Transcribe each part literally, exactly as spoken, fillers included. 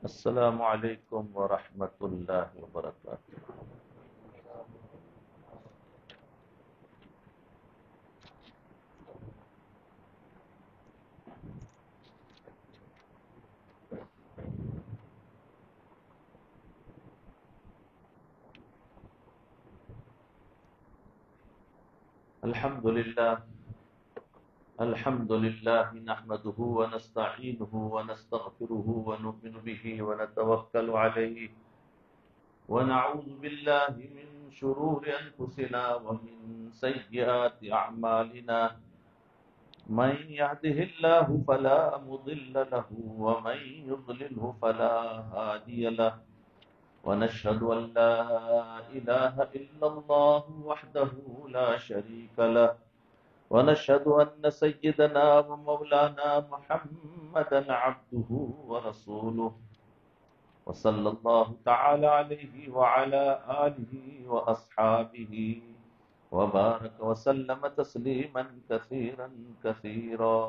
السلام علیکم ورحمۃ اللہ وبرکاتہ۔ الحمد للہ الحمد للہ نحمده ونستعینه ونستغفره ونؤمن به ونتوکل علیہ ونعوذ باللہ من شرور انفسنا ومن سیئات اعمالنا من يهده الله فلا مضل له ومن يضلله فلا هادي له ونشهد أن لا إله إلا الله وحده لا شريك له ونشهد أن سيدنا ومولانا محمدا عبده ورسوله وصلى الله تعالى عليه وعلى آله وأصحابه وبارك وسلم تسليما كثيرا كثيرا۔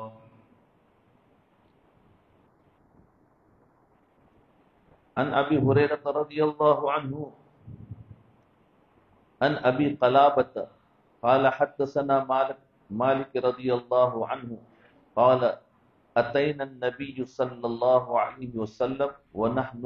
عن ابی ہریرہ رضی اللہ عنہ عن ابی قلابة قال حدثنا مالک مالک رضی اللہ عنہ قال اتینا النبی صلی اللہ علیہ وسلم ونحن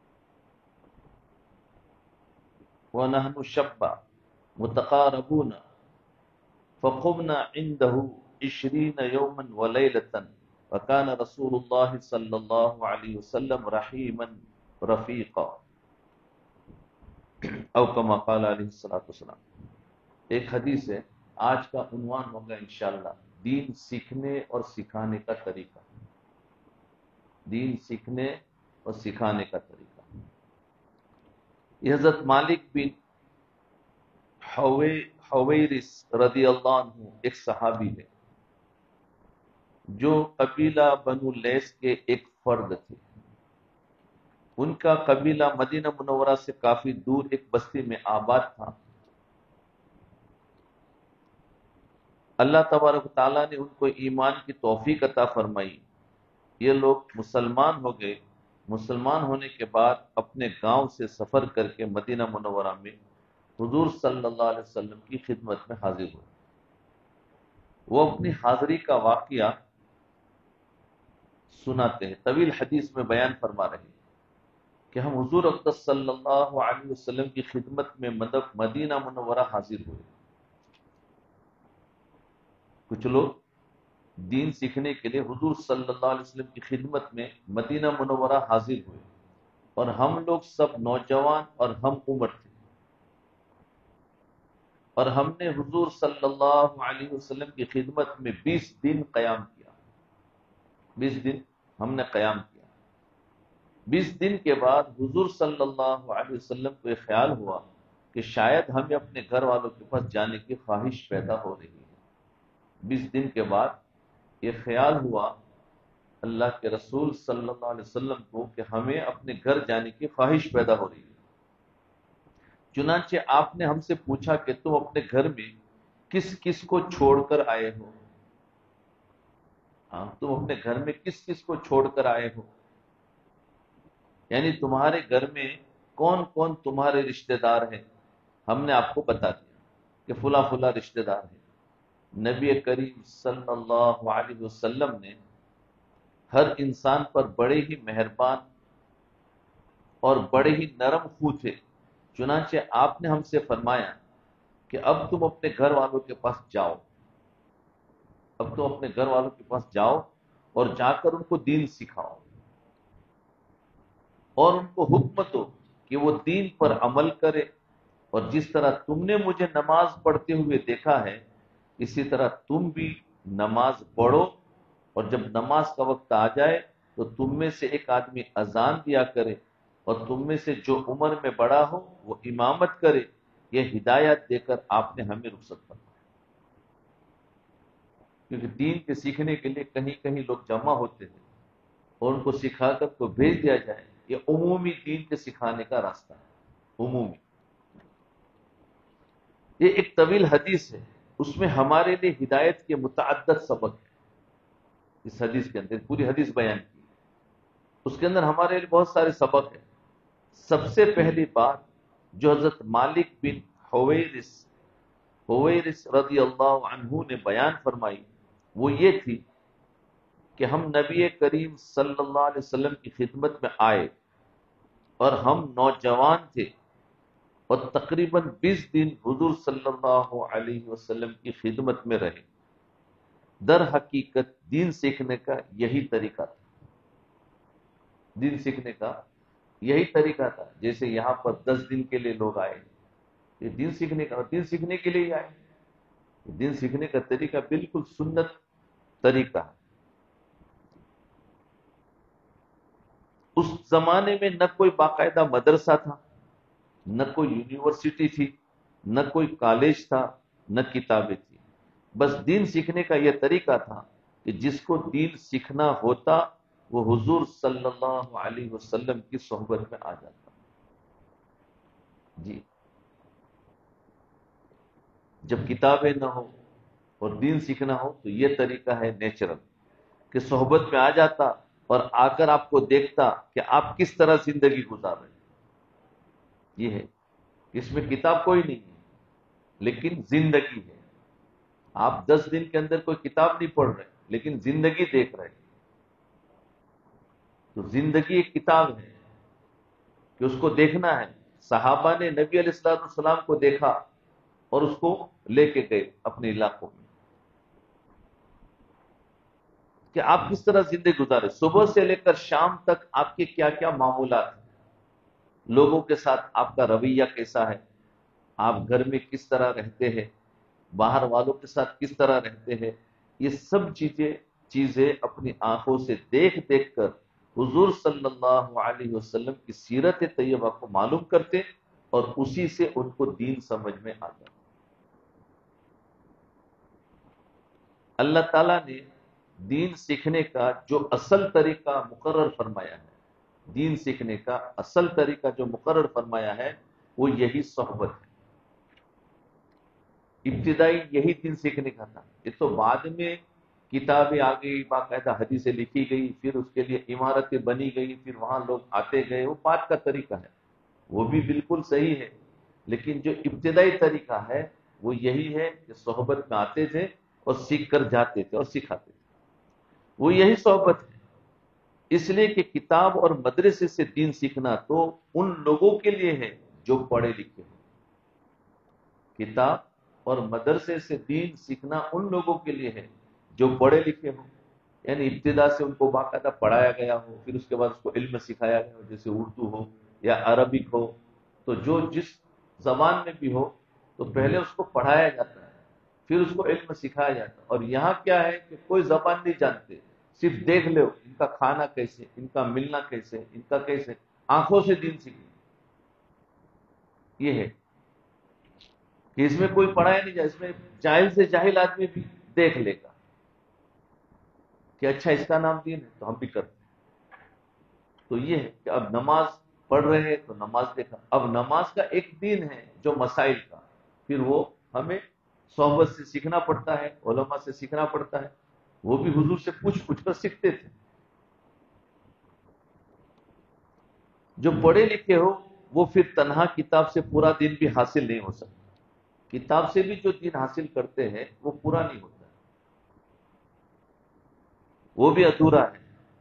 ونحن شبا متقاربون فقمنا عنده عشرين يوما وليلة وكان رسول الله صلى الله عليه وسلم رحيما رفیقا او کما قال علیہ الصلوۃ والسلام۔ ایک حدیث ہے، آج کا عنوان ہوگا انشاءاللہ دین سیکھنے اور سکھانے کا طریقہ۔ دین سیکھنے اور سکھانے کا طریقہ۔ یہ حضرت مالک بن حویرث رضی اللہ عنہ ایک صحابی ہے جو قبیلہ بنو لیث کے ایک فرد تھے۔ ان کا قبیلہ مدینہ منورہ سے کافی دور ایک بستی میں آباد تھا۔ اللہ تبارک و تعالیٰ نے ان کو ایمان کی توفیق عطا فرمائی۔ یہ لوگ مسلمان ہو گئے۔ مسلمان ہونے کے بعد اپنے گاؤں سے سفر کر کے مدینہ منورہ میں حضور صلی اللہ علیہ وسلم کی خدمت میں حاضر ہوئے۔ وہ اپنی حاضری کا واقعہ سناتے ہیں، طویل حدیث میں بیان فرما رہے ہیں کہ ہم حضور اقدس صلی اللہ علیہ وسلم کی خدمت میں مدینہ منورہ حاضر ہوئے۔ کچھ لوگ دین سیکھنے کے لیے حضور صلی اللہ علیہ وسلم کی خدمت میں مدینہ منورہ حاضر ہوئے، اور ہم لوگ سب نوجوان اور ہم عمر تھے، اور ہم نے حضور صلی اللہ علیہ وسلم کی خدمت میں بیس دن قیام کیا۔ بیس دن ہم نے قیام کیا۔ بیس دن کے بعد حضور صلی اللہ علیہ وسلم کو یہ خیال ہوا کہ شاید ہمیں اپنے گھر والوں کے پاس جانے کی خواہش پیدا ہو رہی ہے۔ بیس دن کے بعد یہ خیال ہوا اللہ کے رسول صلی اللہ علیہ وسلم کو کہ ہمیں اپنے گھر جانے کی خواہش پیدا ہو رہی ہے۔ چنانچہ آپ نے ہم سے پوچھا کہ تم اپنے گھر میں کس کس کو چھوڑ کر آئے ہو؟ ہاں، تم اپنے گھر میں کس کس کو چھوڑ کر آئے ہو؟ یعنی تمہارے گھر میں کون کون تمہارے رشتہ دار ہیں؟ ہم نے آپ کو بتا دیا کہ فلاں فلاں رشتہ دار ہیں۔ نبی کریم صلی اللہ علیہ وسلم نے ہر انسان پر بڑے ہی مہربان اور بڑے ہی نرم خو تھے، چنانچہ آپ نے ہم سے فرمایا کہ اب تم اپنے گھر والوں کے پاس جاؤ، اب تم اپنے گھر والوں کے پاس جاؤ اور جا کر ان کو دین سکھاؤ، اور ان کو حکم دو کہ وہ دین پر عمل کرے، اور جس طرح تم نے مجھے نماز پڑھتے ہوئے دیکھا ہے اسی طرح تم بھی نماز پڑھو، اور جب نماز کا وقت آ جائے تو تم میں سے ایک آدمی اذان دیا کرے، اور تم میں سے جو عمر میں بڑا ہو وہ امامت کرے۔ یہ ہدایت دے کر آپ نے ہمیں رخصت فرمایا، کیونکہ دین کے سیکھنے کے لیے کہیں کہیں لوگ جمع ہوتے ہیں اور ان کو سکھا کر کو بھیج دیا جائے، یہ عمومی دین کے سکھانے کا راستہ ہے، عمومی۔ یہ ایک طویل حدیث ہے، اس میں ہمارے لیے ہدایت کے متعدد سبق ہیں۔ اس حدیث کے اندر پوری حدیث بیان کی، اس کے اندر ہمارے لیے بہت سارے سبق ہیں۔ سب سے پہلی بات جو حضرت مالک بن حویرث حویرث رضی اللہ عنہ نے بیان فرمائی وہ یہ تھی کہ ہم نبی کریم صلی اللہ علیہ وسلم کی خدمت میں آئے اور ہم نوجوان تھے، اور تقریباً بیس دن حضور صلی اللہ علیہ وسلم کی خدمت میں رہے۔ در حقیقت دین سیکھنے کا یہی طریقہ تھا، دین سیکھنے کا یہی طریقہ تھا۔ جیسے یہاں پر دس دن کے لیے لوگ آئے، یہ دین سیکھنے کا، دین سیکھنے کے لیے ہی آئے۔ دین سیکھنے کا طریقہ بالکل سنت طریقہ ہے۔ اس زمانے میں نہ کوئی باقاعدہ مدرسہ تھا، نہ کوئی یونیورسٹی تھی، نہ کوئی کالج تھا، نہ کتابیں تھی۔ بس دین سیکھنے کا یہ طریقہ تھا کہ جس کو دین سیکھنا ہوتا وہ حضور صلی اللہ علیہ وسلم کی صحبت میں آ جاتا۔ جی، جب کتابیں نہ ہو اور دین سیکھنا ہو تو یہ طریقہ ہے نیچرل، کہ صحبت میں آ جاتا اور آ کر آپ کو دیکھتا کہ آپ کس طرح زندگی گزار رہے ہیں۔ یہ ہے، اس میں کتاب کوئی نہیں ہے لیکن زندگی ہے۔ آپ دس دن کے اندر کوئی کتاب نہیں پڑھ رہے لیکن زندگی دیکھ رہے ہیں۔ تو زندگی ایک کتاب ہے کہ اس کو دیکھنا ہے۔ صحابہ نے نبی علیہ الصلوۃ والسلام کو دیکھا اور اس کو لے کے گئے اپنے علاقوں میں کہ آپ کس طرح زندگی گزارے، صبح سے لے کر شام تک آپ کے کیا کیا معمولات ہیں، لوگوں کے ساتھ آپ کا رویہ کیسا ہے، آپ گھر میں کس طرح رہتے ہیں، باہر والوں کے ساتھ کس طرح رہتے ہیں۔ یہ سب چیزیں چیزیں اپنی آنکھوں سے دیکھ دیکھ کر حضور صلی اللہ علیہ وسلم کی سیرت طیبہ کو معلوم کرتے اور اسی سے ان کو دین سمجھ میں آتا۔ اللہ تعالیٰ نے دین سیکھنے کا جو اصل طریقہ مقرر فرمایا ہے، دین سیکھنے کا اصل طریقہ جو مقرر فرمایا ہے وہ یہی صحبت ہے۔ ابتدائی یہی دین سیکھنے کا تھا۔ یہ تو بعد میں کتابیں آ گئی، باقاعدہ حدیثیں لکھی گئی، پھر اس کے لیے عمارتیں بنی گئی، پھر وہاں لوگ آتے گئے، وہ بات کا طریقہ ہے، وہ بھی بالکل صحیح ہے، لیکن جو ابتدائی طریقہ ہے وہ یہی ہے کہ صحبت میں آتے تھے اور سیکھ کر جاتے تھے اور سکھاتے تھے، وہ یہی صحبت ہے۔ اس لیے کہ کتاب اور مدرسے سے دین سیکھنا تو ان لوگوں کے لیے ہے جو پڑھے لکھے ہیں، کتاب اور مدرسے سے دین سیکھنا ان لوگوں کے لیے ہے جو پڑھے لکھے ہوں، یعنی ابتدا سے ان کو باقاعدہ پڑھایا گیا ہو، پھر اس کے بعد اس کو علم سکھایا گیا ہو، جیسے اردو ہو یا عربک ہو، تو جو جس زبان میں بھی ہو تو پہلے اس کو پڑھایا جاتا ہے، پھر اس کو علم سکھایا جاتا ہے۔ اور یہاں کیا ہے کہ کوئی زبان نہیں جانتے، صرف دیکھ لو ان کا کھانا کیسے، ان کا ملنا کیسے، ان کا کیسے، آنکھوں سے دین سیکھنا۔ یہ ہے کہ اس میں کوئی پڑھایا نہیں جائے، اس میں جاہل سے جاہل آدمی بھی دیکھ لے گا کہ اچھا اس کا نام دین ہے تو ہم بھی کرتے ہیں۔ تو یہ ہے کہ اب نماز پڑھ رہے ہیں تو نماز دیکھا، اب نماز کا ایک دین ہے جو مسائل کا، پھر وہ ہمیں صحبت سے سیکھنا پڑتا ہے، علماء سے سیکھنا پڑتا ہے، وہ بھی حضور سے پوچھ پوچھ کر سیکھتے تھے۔ جو پڑھے لکھے ہو وہ پھر تنہا کتاب سے پورا دین بھی حاصل نہیں ہو سکتا، کتاب سے بھی جو دین حاصل کرتے ہیں وہ پورا نہیں ہوتا، وہ بھی ادھورا ہے۔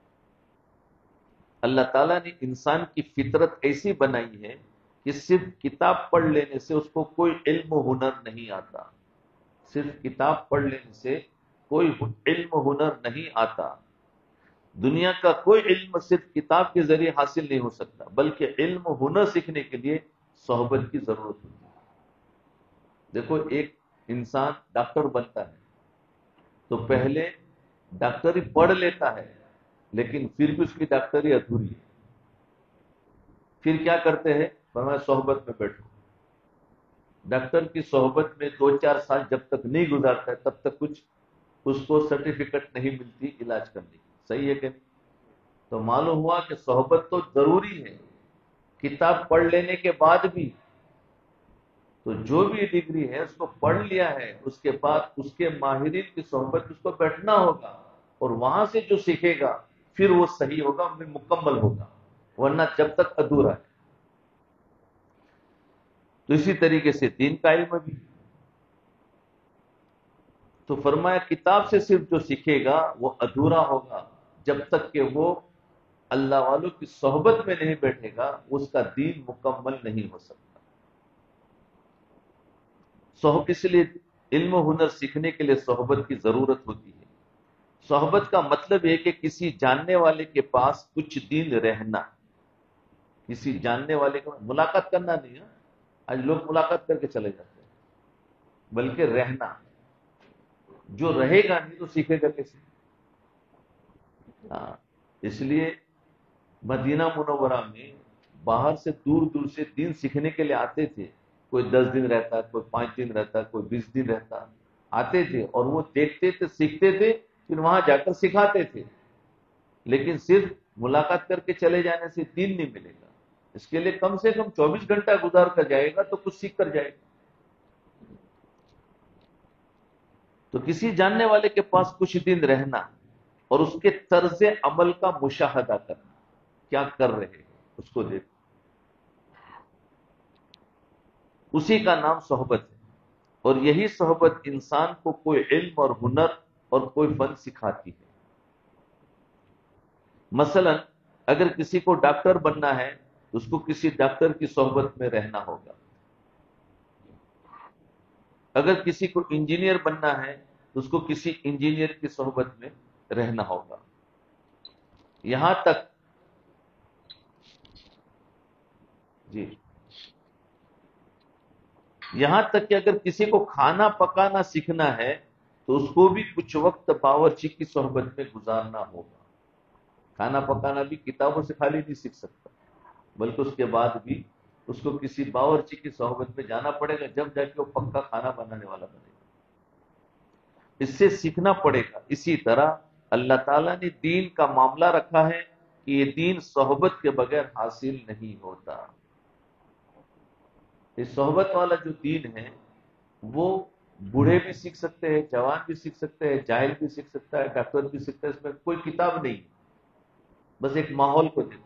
اللہ تعالیٰ نے انسان کی فطرت ایسی بنائی ہے کہ صرف کتاب پڑھ لینے سے اس کو کوئی علم و ہنر نہیں آتا، صرف کتاب پڑھ لینے سے کوئی علم و ہنر نہیں آتا۔ دنیا کا کوئی علم صرف کتاب کے ذریعے حاصل نہیں ہو سکتا، بلکہ علم و ہنر سیکھنے کے لیے صحبت کی ضرورت ہوتی ہے۔ دیکھو، ایک انسان ڈاکٹر بنتا ہے تو پہلے ڈاکٹری پڑھ لیتا ہے لیکن پھر بھی اس کی ڈاکٹری ادھوری ہے، پھر کیا کرتے ہیں، فرمایا صحبت میں بیٹھو۔ ڈاکٹر کی صحبت میں دو چار سال جب تک نہیں گزارتا ہے تب تک کچھ اس کو سرٹیفکیٹ نہیں ملتی علاج کرنے کی، صحیح ہے کہ نہیں؟ تو معلوم ہوا کہ صحبت تو ضروری ہے، کتاب پڑھ لینے کے بعد بھی تو جو بھی ڈگری ہے اس کو پڑھ لیا ہے، اس کے بعد اس کے ماہرین کی صحبت اس کو بیٹھنا ہوگا، اور وہاں سے جو سیکھے گا پھر وہ صحیح ہوگا، پھر مکمل ہوگا، ورنہ جب تک ادھورا ہے۔ تو اسی طریقے سے دین کا علم بھی، تو فرمایا کتاب سے صرف جو سیکھے گا وہ ادھورا ہوگا جب تک کہ وہ اللہ والوں کی صحبت میں نہیں بیٹھے گا، اس کا دین مکمل نہیں ہو سکتا۔ صحبت، اس لیے علم و ہنر سیکھنے کے لیے صحبت کی ضرورت ہوتی ہے۔ صحبت کا مطلب یہ کہ کسی جاننے والے کے پاس کچھ دن رہنا، کسی جاننے والے کا ملاقات کرنا نہیں ہے، آج لوگ ملاقات کر کے چلے جاتے ہیں، بلکہ رہنا۔ جو رہے گا نہیں تو سیکھے گا کیسے؟ ہاں، اس لیے مدینہ منورہ میں باہر سے دور دور سے دین سیکھنے کے لیے آتے تھے، کوئی دس دن رہتا، کوئی پانچ دن رہتا، کوئی بیس دن رہتا، آتے تھے اور وہ دیکھتے تھے، سیکھتے تھے، پھر وہاں جا کر سکھاتے تھے۔ لیکن صرف ملاقات کر کے چلے جانے سے دین نہیں ملے گا، اس کے لیے کم سے کم چوبیس گھنٹہ گزار کر جائے گا تو کچھ سیکھ کر جائے گا۔ تو کسی جاننے والے کے پاس کچھ دن رہنا اور اس کے طرز عمل کا مشاہدہ کرنا، کیا کر رہے ہیں اس کو دیکھ، اسی کا نام صحبت ہے۔ اور یہی صحبت انسان کو کوئی علم اور ہنر اور کوئی فن سکھاتی ہے۔ مثلا اگر کسی کو ڈاکٹر بننا ہے تو اس کو کسی ڈاکٹر کی صحبت میں رہنا ہوگا، اگر کسی کو انجینئر بننا ہے تو اس کو کسی انجینئر کی صحبت میں رہنا ہوگا، یہاں تک جی یہاں تک کہ اگر کسی کو کھانا پکانا سیکھنا ہے تو اس کو بھی کچھ وقت باورچی کی صحبت میں گزارنا ہوگا۔ کھانا پکانا بھی کتابوں سے خالی نہیں سیکھ سکتا، بلکہ اس کے بعد بھی اس کو کسی باورچی کی صحبت میں جانا پڑے گا، جب جا کے وہ پکا کھانا بنانے والا بنے گا، اس سے سیکھنا پڑے گا۔ اسی طرح اللہ تعالیٰ نے دین کا معاملہ رکھا ہے کہ یہ دین صحبت کے بغیر حاصل نہیں ہوتا۔ یہ صحبت والا جو دین ہے وہ بوڑھے بھی سیکھ سکتے ہیں، جوان بھی سیکھ سکتے ہیں، جاہل بھی سیکھ سکتا ہے، ڈاکٹر بھی سیکھتا ہے، اس میں کوئی کتاب نہیں، بس ایک ماحول کو دیکھو۔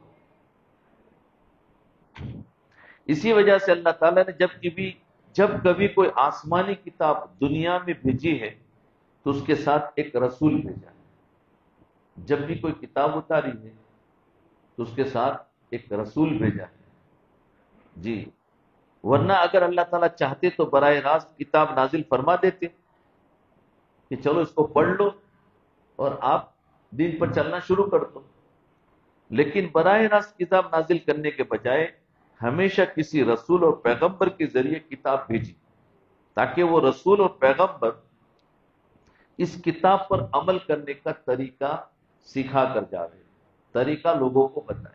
اسی وجہ سے اللہ تعالیٰ نے جب کبھی جب کبھی کوئی آسمانی کتاب دنیا میں بھیجی ہے تو اس کے ساتھ ایک رسول بھیجا ہے۔ جب بھی کوئی کتاب اتاری ہے تو اس کے ساتھ ایک رسول بھیجا ہے، جی، ورنہ اگر اللہ تعالیٰ چاہتے تو براہ راست کتاب نازل فرما دیتے کہ چلو اس کو پڑھ لو اور آپ دین پر چلنا شروع کر دو، لیکن براہ راست کتاب نازل کرنے کے بجائے ہمیشہ کسی رسول اور پیغمبر کے ذریعے کتاب بھیجی تاکہ وہ رسول اور پیغمبر اس کتاب پر عمل کرنے کا طریقہ سکھا کر جاوے، طریقہ لوگوں کو بتائے۔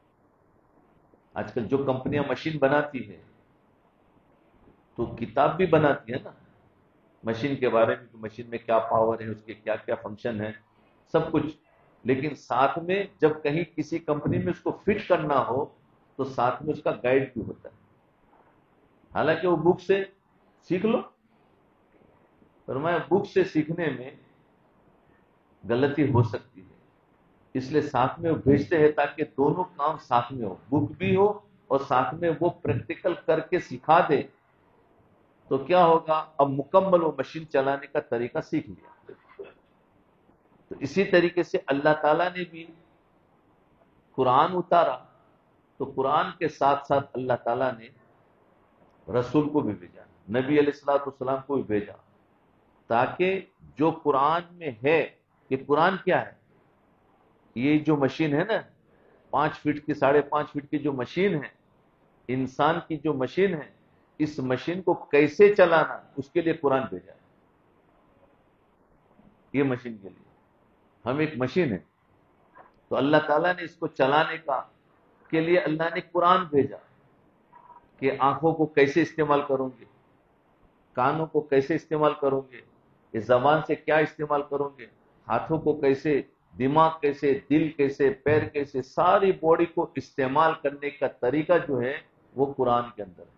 آج کل جو کمپنیاں مشین بناتی ہیں تو کتاب بھی بناتی ہے نا مشین کے بارے میں، کہ مشین میں کیا پاور ہے، اس کے کیا کیا فنکشن ہے، سب کچھ، لیکن ساتھ میں جب کہیں کسی کمپنی میں اس کو فٹ کرنا ہو تو ساتھ میں اس کا گائیڈ بھی ہوتا ہے۔ حالانکہ وہ بک سے سیکھ لو، فرمایا بک سے سیکھنے میں غلطی ہو سکتی ہے، اس لیے ساتھ میں وہ بھیجتے ہیں تاکہ دونوں کام ساتھ میں ہو، بک بھی ہو اور ساتھ میں وہ پریکٹیکل کر کے سکھا دے، تو کیا ہوگا، اب مکمل وہ مشین چلانے کا طریقہ سیکھ لیا۔ تو اسی طریقے سے اللہ تعالیٰ نے بھی قرآن اتارا تو قرآن کے ساتھ ساتھ اللہ تعالیٰ نے رسول کو بھی بھیجا، نبی علیہ الصلوۃ والسلام کو بھی بھیجا، تاکہ جو قرآن میں ہے، کہ قرآن کیا ہے، یہ جو مشین ہے نا پانچ فٹ کی ساڑھے پانچ فٹ کی جو مشین ہے، انسان کی جو مشین ہے، اس مشین کو کیسے چلانا اس کے لیے قرآن بھیجا ہے۔ یہ مشین کے لیے ہم ایک مشین ہے، تو اللہ تعالیٰ نے اس کو چلانے کا کے لیے اللہ نے قرآن بھیجا کہ آنکھوں کو کیسے استعمال کروں گے، کانوں کو کیسے استعمال کروں گے، اس زبان سے کیا استعمال کروں گے، ہاتھوں کو کیسے، دماغ کیسے، دل کیسے، پیر کیسے، ساری باڈی کو استعمال کرنے کا طریقہ جو ہے وہ قرآن کے اندر ہے۔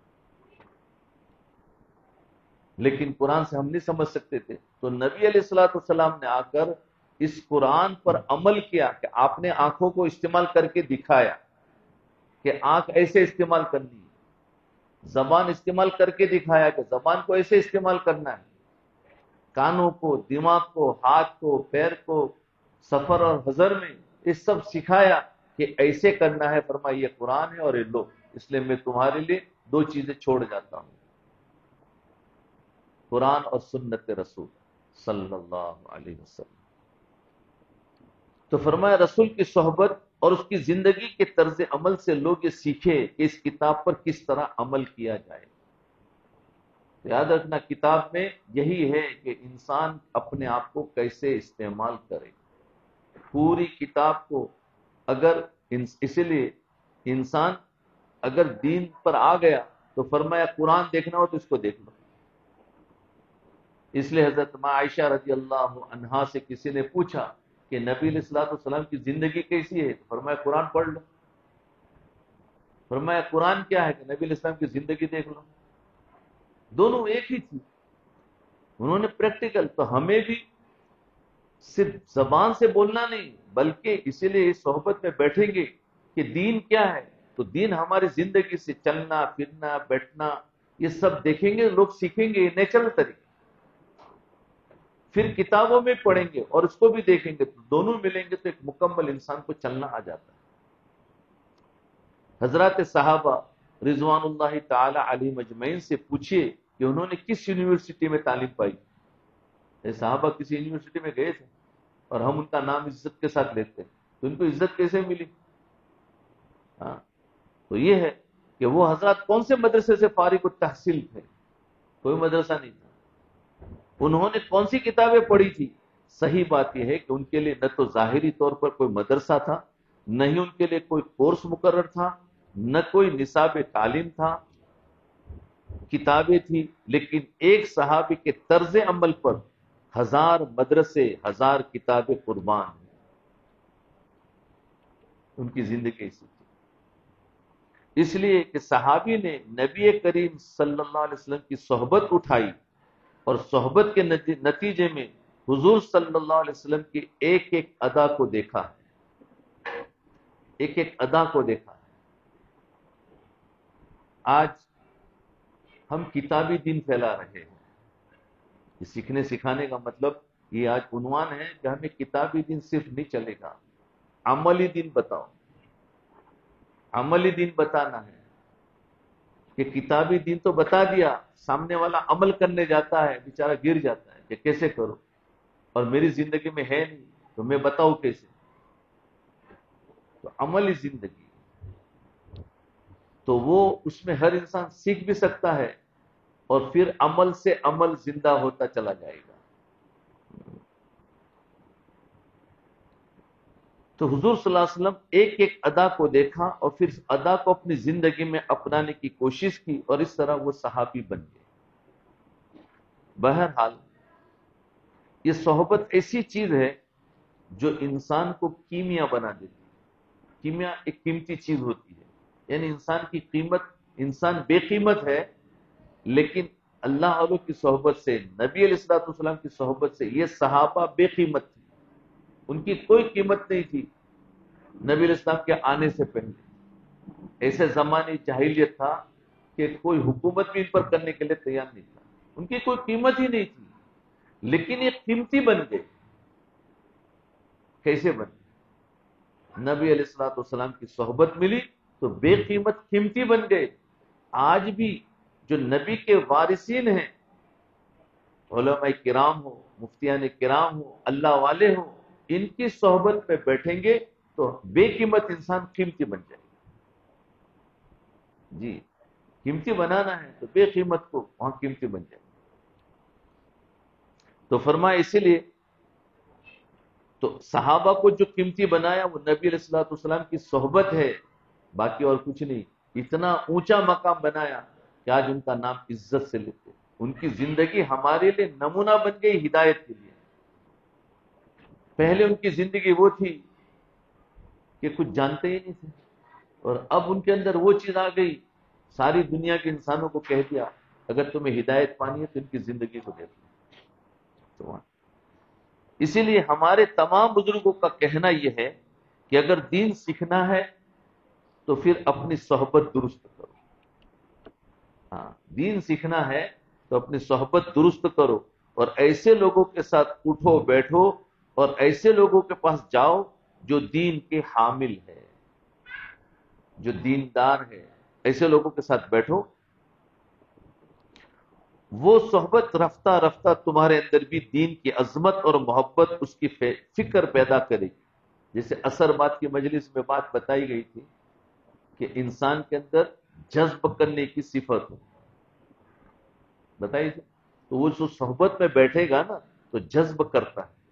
لیکن قرآن سے ہم نہیں سمجھ سکتے تھے، تو نبی علیہ الصلوۃ والسلام نے آ کر اس قرآن پر عمل کیا کہ آپ نے آنکھوں کو استعمال کر کے دکھایا کہ آنکھ ایسے استعمال کرنی ہے، زبان استعمال کر کے دکھایا کہ زبان کو ایسے استعمال کرنا ہے، کانوں کو، دماغ کو، ہاتھ کو، پیر کو، سفر اور حضر میں یہ سب سکھایا کہ ایسے کرنا ہے۔ فرمایا یہ قرآن ہے اور یہ لو، اس لیے میں تمہارے لیے دو چیزیں چھوڑ جاتا ہوں، قرآن اور سنت رسول صلی اللہ علیہ وسلم۔ تو فرمایا رسول کی صحبت اور اس کی زندگی کے طرز عمل سے لوگ یہ سیکھے کہ اس کتاب پر کس طرح عمل کیا جائے۔ یاد رکھنا کتاب میں یہی ہے کہ انسان اپنے آپ کو کیسے استعمال کرے، پوری کتاب کو اگر اسی لیے انسان اگر دین پر آ گیا تو فرمایا قرآن دیکھنا ہو تو اس کو دیکھ لو۔ اس لیے حضرت ماں عائشہ رضی اللہ عنہا سے کسی نے پوچھا کہ نبی علیہ الصلوۃ والسلام کی زندگی کیسی ہے؟ فرمایا قرآن پڑھ لو۔ فرمایا قرآن کیا ہے کہ نبی علیہ السلام کی زندگی دیکھ لو۔ دونوں ایک ہی تھی، انہوں نے پریکٹیکل۔ تو ہمیں بھی صرف زبان سے بولنا نہیں بلکہ اسی لیے اس صحبت میں بیٹھیں گے کہ دین کیا ہے، تو دین ہماری زندگی سے چلنا پھرنا بیٹھنا یہ سب دیکھیں گے، لوگ سیکھیں گے، یہ نیچرل طریقہ۔ پھر کتابوں میں پڑھیں گے اور اس کو بھی دیکھیں گے، تو دونوں ملیں گے تو ایک مکمل انسان کو چلنا آ جاتا ہے۔ حضرات صحابہ رضوان اللہ تعالی علیہ مجمعین سے پوچھئے کہ انہوں نے کس یونیورسٹی میں تعلیم پائی؟ یہ صحابہ کسی یونیورسٹی میں گئے تھے اور ہم ان کا نام عزت کے ساتھ لیتے ہیں، تو ان کو عزت کیسے ملی؟ ہاں تو یہ ہے کہ وہ حضرات کون سے مدرسے سے فارغ التحصیل تھے؟ کوئی مدرسہ نہیں تھا۔ انہوں نے کون سی کتابیں پڑھی تھی؟ صحیح بات یہ ہے کہ ان کے لیے نہ تو ظاہری طور پر کوئی مدرسہ تھا، نہ ہی ان کے لیے کوئی کورس مقرر تھا، نہ کوئی نصاب تعلیم تھا، کتابیں تھی، لیکن ایک صحابی کے طرز عمل پر ہزار مدرسے، ہزار کتابیں قربان ہیں۔ ان کی زندگی ایسی تھی، اس لیے کہ صحابی نے نبی کریم صلی اللہ علیہ وسلم کی صحبت اٹھائی اور صحبت کے نتیجے میں حضور صلی اللہ علیہ وسلم کی ایک ایک ادا کو دیکھا ہے، ایک ایک ادا کو دیکھا ہے۔ آج ہم کتابی دین پھیلا رہے ہیں، یہ سیکھنے سکھانے کا مطلب یہ آج عنوان ہے کہ ہمیں کتابی دین صرف نہیں چلے گا، عملی دین بتاؤ۔ عملی دین بتانا ہے کہ کتابی دین تو بتا دیا، سامنے والا عمل کرنے جاتا ہے بیچارہ گر جاتا ہے کہ کیسے کرو، اور میری زندگی میں ہے نہیں تو میں بتاؤں کیسے؟ تو عملی زندگی تو وہ اس میں ہر انسان سیکھ بھی سکتا ہے اور پھر عمل سے عمل زندہ ہوتا چلا جائے گا۔ تو حضور صلی اللہ علیہ وسلم ایک ایک ادا کو دیکھا اور پھر اس ادا کو اپنی زندگی میں اپنانے کی کوشش کی اور اس طرح وہ صحابی بن گئے۔ بہرحال یہ صحبت ایسی چیز ہے جو انسان کو کیمیا بنا دیتی ہے۔ کیمیا ایک قیمتی چیز ہوتی ہے، یعنی انسان کی قیمت، انسان بے قیمت ہے لیکن اللہ والوں کی صحبت سے، نبی علیہ الصلوۃ والسلام کی صحبت سے یہ صحابہ بے قیمت تھی، ان کی کوئی قیمت نہیں تھی نبی علیہ السلام کے آنے سے پہلے۔ ایسے زمانے جاہلیت تھا کہ کوئی حکومت بھی ان پر کرنے کے لیے تیار نہیں تھا، ان کی کوئی قیمت ہی نہیں تھی، لیکن یہ قیمتی بن گئے۔ کیسے بن گئے؟ نبی علیہ الصلوۃ والسلام کی صحبت ملی تو بے قیمت قیمتی بن گئے۔ آج بھی جو نبی کے وارثین ہیں، علماء کرام ہو، مفتیان کرام ہو، اللہ والے ہوں، ان کی صحبت میں بیٹھیں گے تو بے قیمت انسان قیمتی بن جائے گا۔ جی قیمتی بنانا ہے تو بے قیمت کو وہاں قیمتی بن جائے گا۔ تو فرمایا اسی لیے تو صحابہ کو جو قیمتی بنایا وہ نبی علیہ الصلوۃ والسلام کی صحبت ہے، باقی اور کچھ نہیں۔ اتنا اونچا مقام بنایا کہ آج ان کا نام عزت سے لیتے، ان کی زندگی ہمارے لیے نمونہ بن گئی ہدایت کے لیے۔ پہلے ان کی زندگی وہ تھی کہ کچھ جانتے ہی نہیں تھے، اور اب ان کے اندر وہ چیز آ گئی، ساری دنیا کے انسانوں کو کہہ دیا اگر تمہیں ہدایت پانی ہے تو ان کی زندگی کو دیکھو۔ اسی لیے ہمارے تمام بزرگوں کا کہنا یہ ہے کہ اگر دین سیکھنا ہے تو پھر اپنی صحبت درست کرو. ہاں دین سیکھنا ہے تو اپنی صحبت درست کرو اور ایسے لوگوں کے ساتھ اٹھو بیٹھو اور ایسے لوگوں کے پاس جاؤ جو دین کے حامل ہے، جو دیندار ہے، ایسے لوگوں کے ساتھ بیٹھو. وہ صحبت رفتہ رفتہ تمہارے اندر بھی دین کی عظمت اور محبت، اس کی فکر پیدا کرے گی. جیسے اثر بات کی مجلس میں بات بتائی گئی تھی کہ انسان کے اندر جذب کرنے کی صفت ہو بتائی تھی، تو وہ جو صحبت میں بیٹھے گا نا تو جذب کرتا ہے،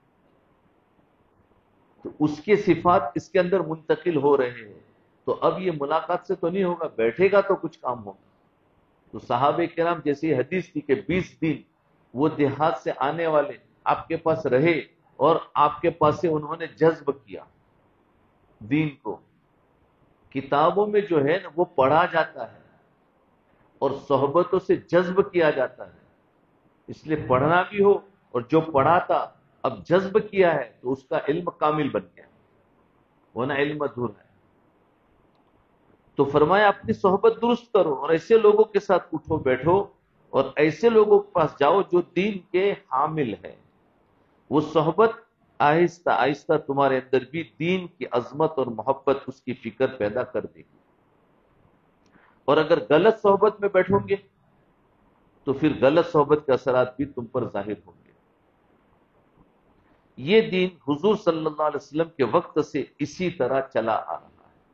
تو اس کے صفات اس کے اندر منتقل ہو رہے ہیں. تو اب یہ ملاقات سے تو نہیں ہوگا، بیٹھے گا تو کچھ کام ہوگا. تو صحابہ کرام جیسی حدیث تھی کہ بیس دن وہ دیہات سے آنے والے آپ کے پاس رہے اور آپ کے پاس سے انہوں نے جذب کیا دین کو. کتابوں میں جو ہے نا وہ پڑھا جاتا ہے اور صحبتوں سے جذب کیا جاتا ہے. اس لیے پڑھنا بھی ہو اور جو پڑھا تھا اب جذب کیا ہے تو اس کا علم کامل بن گیا، ورنہ علم ادھورا ہے. تو فرمایا اپنی صحبت درست کرو اور ایسے لوگوں کے ساتھ اٹھو بیٹھو اور ایسے لوگوں کے پاس جاؤ جو دین کے حامل ہیں. وہ صحبت آہستہ آہستہ تمہارے اندر بھی دین کی عظمت اور محبت، اس کی فکر پیدا کر دے گی. اور اگر غلط صحبت میں بیٹھو گے تو پھر غلط صحبت کے اثرات بھی تم پر ظاہر ہوں گے. یہ دین حضور صلی اللہ علیہ وسلم کے وقت سے اسی طرح چلا آ رہا ہے.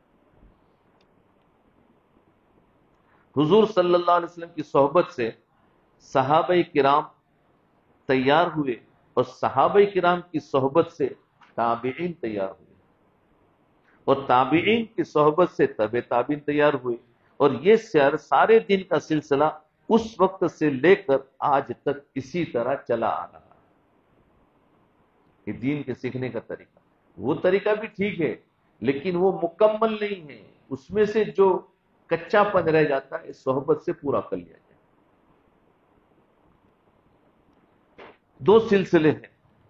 حضور صلی اللہ علیہ وسلم کی صحبت سے صحابہ کرام تیار ہوئے اور صحابہ کرام کی صحبت سے تابعین تیار ہوئے اور تابعین کی صحبت سے تبع تابعین تیار ہوئے. اور یہ سارے دین کا سلسلہ اس وقت سے لے کر آج تک اسی طرح چلا آ رہا ہے. کہ دین کے سیکھنے کا طریقہ، وہ طریقہ بھی ٹھیک ہے لیکن وہ مکمل نہیں ہے. اس میں سے جو کچا پن رہ جاتا ہے صحبت سے پورا کر لیا جائے. دو سلسلے ہیں.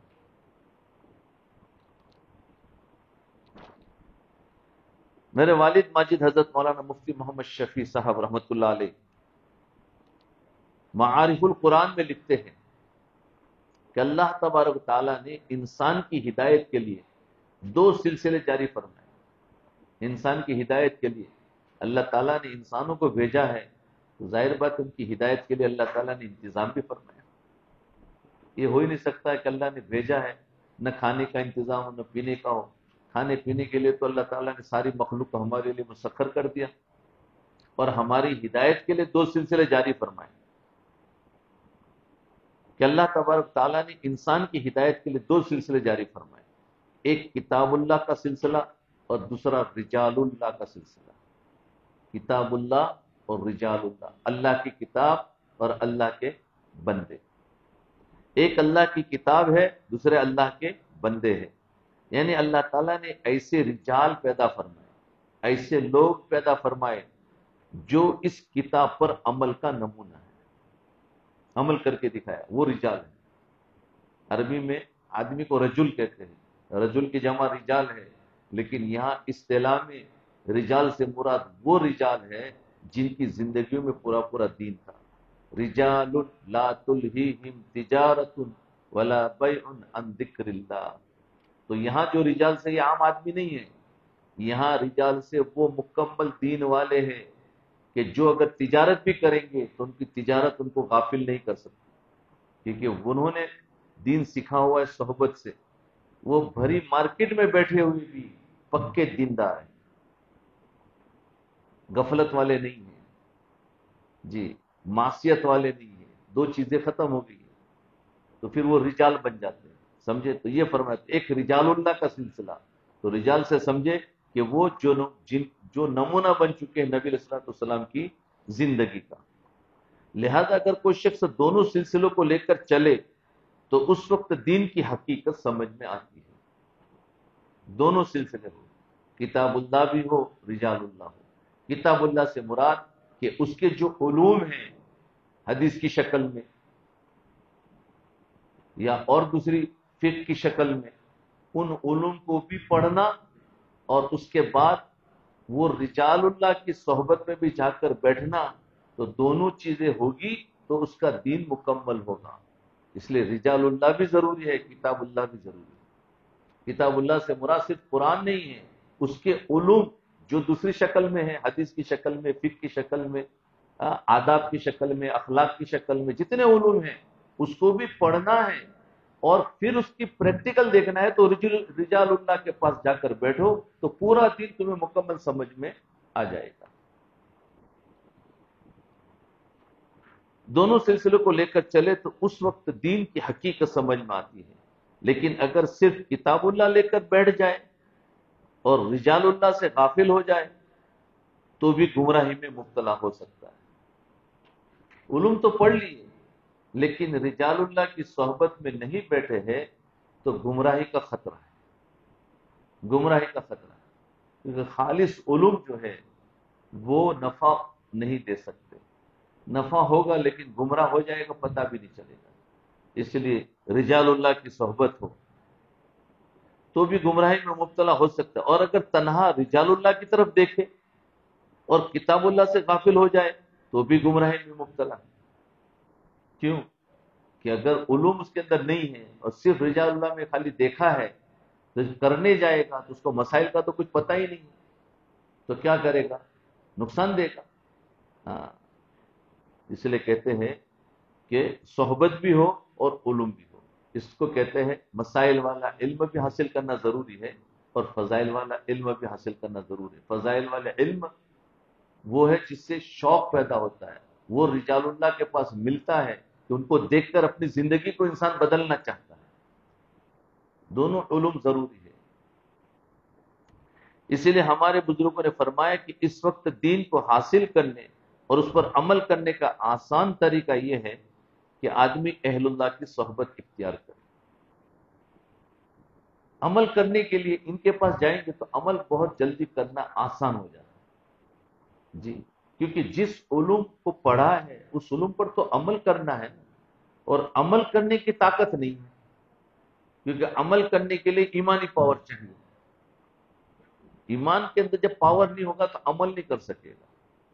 میرے والد ماجد حضرت مولانا مفتی محمد شفیع صاحب رحمت اللہ علیہ معارف القرآن میں لکھتے ہیں کہ اللہ تبارک و تعالیٰ نے انسان کی ہدایت کے لیے دو سلسلے جاری فرمائے. انسان کی ہدایت کے لیے اللہ تعالیٰ نے انسانوں کو بھیجا ہے تو ظاہر بات ان کی ہدایت کے لیے اللہ تعالیٰ نے انتظام بھی فرمایا. یہ ہو ہی نہیں سکتا کہ اللہ نے بھیجا ہے نہ کھانے کا انتظام ہو نہ پینے کا ہو. کھانے پینے کے لیے تو اللہ تعالیٰ نے ساری مخلوق کو ہمارے لیے مسخر کر دیا اور ہماری ہدایت کے لیے دو سلسلے جاری فرمائے کہ اللہ تبارک تعالیٰ نے انسان کی ہدایت کے لیے دو سلسلے جاری فرمائے. ایک کتاب اللہ کا سلسلہ اور دوسرا رجال اللہ کا سلسلہ. کتاب اللہ اور رجال اللہ، اللہ کی کتاب اور اللہ کے بندے. ایک اللہ کی کتاب ہے، دوسرے اللہ کے بندے ہیں. یعنی اللہ تعالیٰ نے ایسے رجال پیدا فرمائے، ایسے لوگ پیدا فرمائے جو اس کتاب پر عمل کا نمونہ ہے، عمل کر کے دکھایا، وہ رجال ہے. عربی میں آدمی کو رجل کہتے ہیں، رجل کی جمع رجال ہے، لیکن یہاں اصطلاح میں رجال سے مراد وہ رجال ہے جن کی زندگیوں میں پورا پورا دین تھا. رجال لا تلہیہم تجارت ولا بیع عن ذکر اللہ. تو یہاں جو رجال سے یہ عام آدمی نہیں ہے، یہاں رجال سے وہ مکمل دین والے ہیں کہ جو اگر تجارت بھی کریں گے تو ان کی تجارت ان کو غافل نہیں کر سکتی، کیونکہ انہوں نے دین سکھا ہوا ہے صحبت سے. وہ بھری مارکیٹ میں بیٹھے ہوئے بھی پکے دیندار ہیں، غفلت والے نہیں ہیں جی، معصیت والے نہیں ہیں. دو چیزیں ختم ہو گئی تو پھر وہ رجال بن جاتے ہیں. سمجھے؟ تو یہ فرمایا ایک رجال اللہ کا سلسلہ. تو رجال سے سمجھے کہ وہ جو جن جو نمونہ بن چکے ہیں نبی علیہ الصلوۃ والسلام کی زندگی کا. لہذا اگر کوئی شخص دونوں سلسلوں کو لے کر چلے تو اس وقت دین کی حقیقت سمجھ میں آتی ہے. دونوں سلسلے ہو، کتاب اللہ بھی ہو، رجال اللہ ہو. کتاب اللہ سے مراد کہ اس کے جو علوم ہیں حدیث کی شکل میں یا اور دوسری فقہ کی شکل میں، ان علوم کو بھی پڑھنا، اور اس کے بعد وہ رجال اللہ کی صحبت میں بھی جا کر بیٹھنا، تو دونوں چیزیں ہوگی تو اس کا دین مکمل ہوگا۔ اس لیے رجال اللہ بھی ضروری ہے، کتاب اللہ بھی ضروری ہے۔ کتاب اللہ سے مراد صرف قرآن نہیں ہے، اس کے علوم جو دوسری شکل میں ہے، حدیث کی شکل میں، فقہ کی شکل میں، آداب کی شکل میں، اخلاق کی شکل میں، جتنے علوم ہیں اس کو بھی پڑھنا ہے، اور پھر اس کی پریکٹیکل دیکھنا ہے۔ تو رجال اللہ کے پاس جا کر بیٹھو تو پورا دین تمہیں مکمل سمجھ میں آ جائے گا۔ دونوں سلسلوں کو لے کر چلے تو اس وقت دین کی حقیقت سمجھ میں آتی ہے، لیکن اگر صرف کتاب اللہ لے کر بیٹھ جائے اور رجال اللہ سے غافل ہو جائے تو بھی گمراہی میں مبتلا ہو سکتا ہے۔ علوم تو پڑھ لیے لیکن رجال اللہ کی صحبت میں نہیں بیٹھے ہیں تو گمراہی کا خطرہ ہے، گمراہی کا خطرہ ہے، کیونکہ خالص علوم جو ہے وہ نفع نہیں دے سکتے، نفع ہوگا لیکن گمراہ ہو جائے گا، پتہ بھی نہیں چلے گا۔ اس لیے رجال اللہ کی صحبت ہو تو بھی گمراہی میں مبتلا ہو سکتا ہے، اور اگر تنہا رجال اللہ کی طرف دیکھے اور کتاب اللہ سے غافل ہو جائے تو بھی گمراہی میں مبتلا ہے۔ کیوں کہ اگر علوم اس کے اندر نہیں ہے اور صرف رجال اللہ میں خالی دیکھا ہے تو کرنے جائے گا تو اس کو مسائل کا تو کچھ پتہ ہی نہیں، تو کیا کرے گا؟ نقصان دے گا۔ ہاں، اس لیے کہتے ہیں کہ صحبت بھی ہو اور علوم بھی ہو، اس کو کہتے ہیں مسائل والا علم بھی حاصل کرنا ضروری ہے اور فضائل والا علم بھی حاصل کرنا ضروری ہے۔ فضائل والا علم وہ ہے جس سے شوق پیدا ہوتا ہے، وہ رجال اللہ کے پاس ملتا ہے کہ ان کو دیکھ کر اپنی زندگی کو انسان بدلنا چاہتا ہے۔ دونوں علوم ضروری ہے۔ اسی لیے ہمارے بزرگوں نے فرمایا کہ اس وقت دین کو حاصل کرنے اور اس پر عمل کرنے کا آسان طریقہ یہ ہے کہ آدمی اہل اللہ کی صحبت اختیار کرے۔ عمل کرنے کے لیے ان کے پاس جائیں گے تو عمل بہت جلدی کرنا آسان ہو جاتا ہے جی، کیونکہ جس علوم کو پڑھا ہے اس علوم پر تو عمل کرنا ہے، اور عمل کرنے کی طاقت نہیں ہے، کیونکہ عمل کرنے کے لیے ایمانی پاور چاہیے۔ ایمان کے اندر جب پاور نہیں ہوگا تو عمل نہیں کر سکے گا۔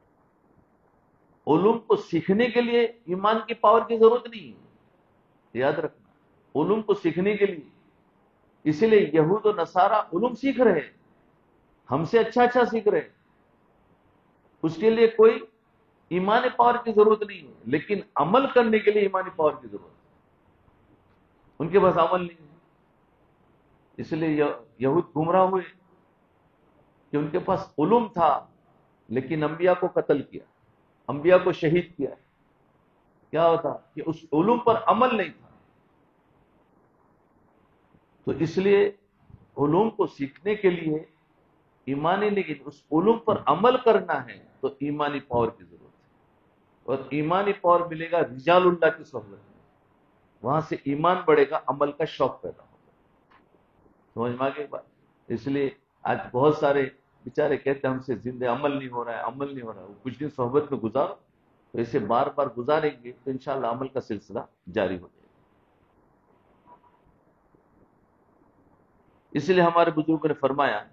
علوم کو سیکھنے کے لیے ایمان کی پاور کی ضرورت نہیں ہے، یاد رکھنا، علوم کو سیکھنے کے لیے۔ اسی لیے یہود و نصارہ علوم سیکھ رہے ہیں، ہم سے اچھا اچھا سیکھ رہے ہیں، اس کے لیے کوئی ایمانی پاور کی ضرورت نہیں ہے، لیکن عمل کرنے کے لیے ایمانی پاور کی ضرورت ہے، ان کے پاس عمل نہیں ہے۔ اس لیے یہود گمراہ ہوئے کہ ان کے پاس علوم تھا لیکن انبیاء کو قتل کیا، انبیاء کو شہید کیا۔ کیا ہوتا کہ اس علوم پر عمل نہیں تھا۔ تو اس لیے علوم کو سیکھنے کے لیے ایمانی، لیکن اس علوم پر عمل کرنا ہے تو ایمانی پاور کی ضرورت ہے، اور ایمانی پاور ملے گا رجال اللہ کی صحبت میں، وہاں سے ایمان بڑھے گا، عمل کا شوق پیدا ہوگا۔ سمجھ میں آ گئی بات؟ اس لیے آج بہت سارے بیچارے کہتے ہیں ہم سے زندہ عمل نہیں ہو رہا ہے، عمل نہیں ہو رہا ہے۔ وہ کچھ دن صحبت میں گزارو تو اسے بار بار گزاریں گے تو انشاءاللہ عمل کا سلسلہ جاری ہو جائے گا۔ اس لیے ہمارے بزرگوں نے فرمایا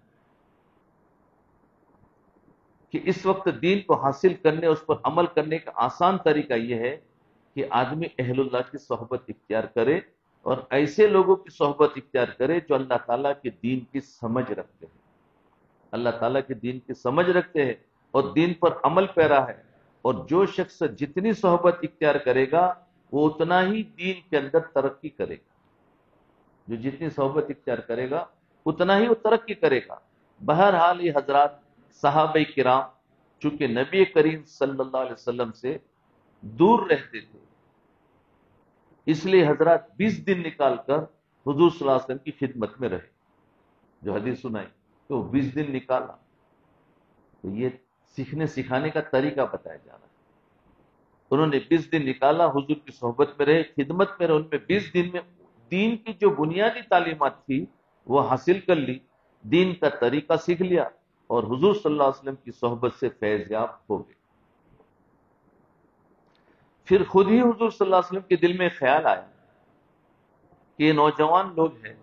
کہ اس وقت دین کو حاصل کرنے اور اس پر عمل کرنے کا آسان طریقہ یہ ہے کہ آدمی اہل اللہ کی صحبت اختیار کرے، اور ایسے لوگوں کی صحبت اختیار کرے جو اللہ تعالیٰ کے دین کی سمجھ رکھتے ہیں، اللہ تعالیٰ کے دین کی سمجھ رکھتے ہیں اور دین پر عمل پیرا ہے۔ اور جو شخص جتنی صحبت اختیار کرے گا وہ اتنا ہی دین کے اندر ترقی کرے گا، جو جتنی صحبت اختیار کرے گا اتنا ہی وہ ترقی کرے گا۔ بہرحال یہ حضرات صحابہ کرام چونکہ نبی کریم صلی اللہ علیہ وسلم سے دور رہتے تھے، اس لیے حضرات بیس دن نکال کر حضور صلی اللہ علیہ وسلم کی خدمت میں رہے۔ جو حدیث سنائی کہ وہ بیس دن نکالا، تو یہ سیکھنے سکھانے کا طریقہ بتایا جا رہا ہے۔ انہوں نے بیس دن نکالا، حضور کی صحبت میں رہے، خدمت میں رہے، ان میں بیس دن میں دین کی جو بنیادی تعلیمات تھی وہ حاصل کر لی، دین کا طریقہ سیکھ لیا، اور حضور صلی اللہ علیہ وسلم کی صحبت سے فیض یاب ہو گئے۔ پھر خود ہی حضور صلی اللہ علیہ وسلم کے دل میں خیال آیا کہ یہ نوجوان لوگ ہیں،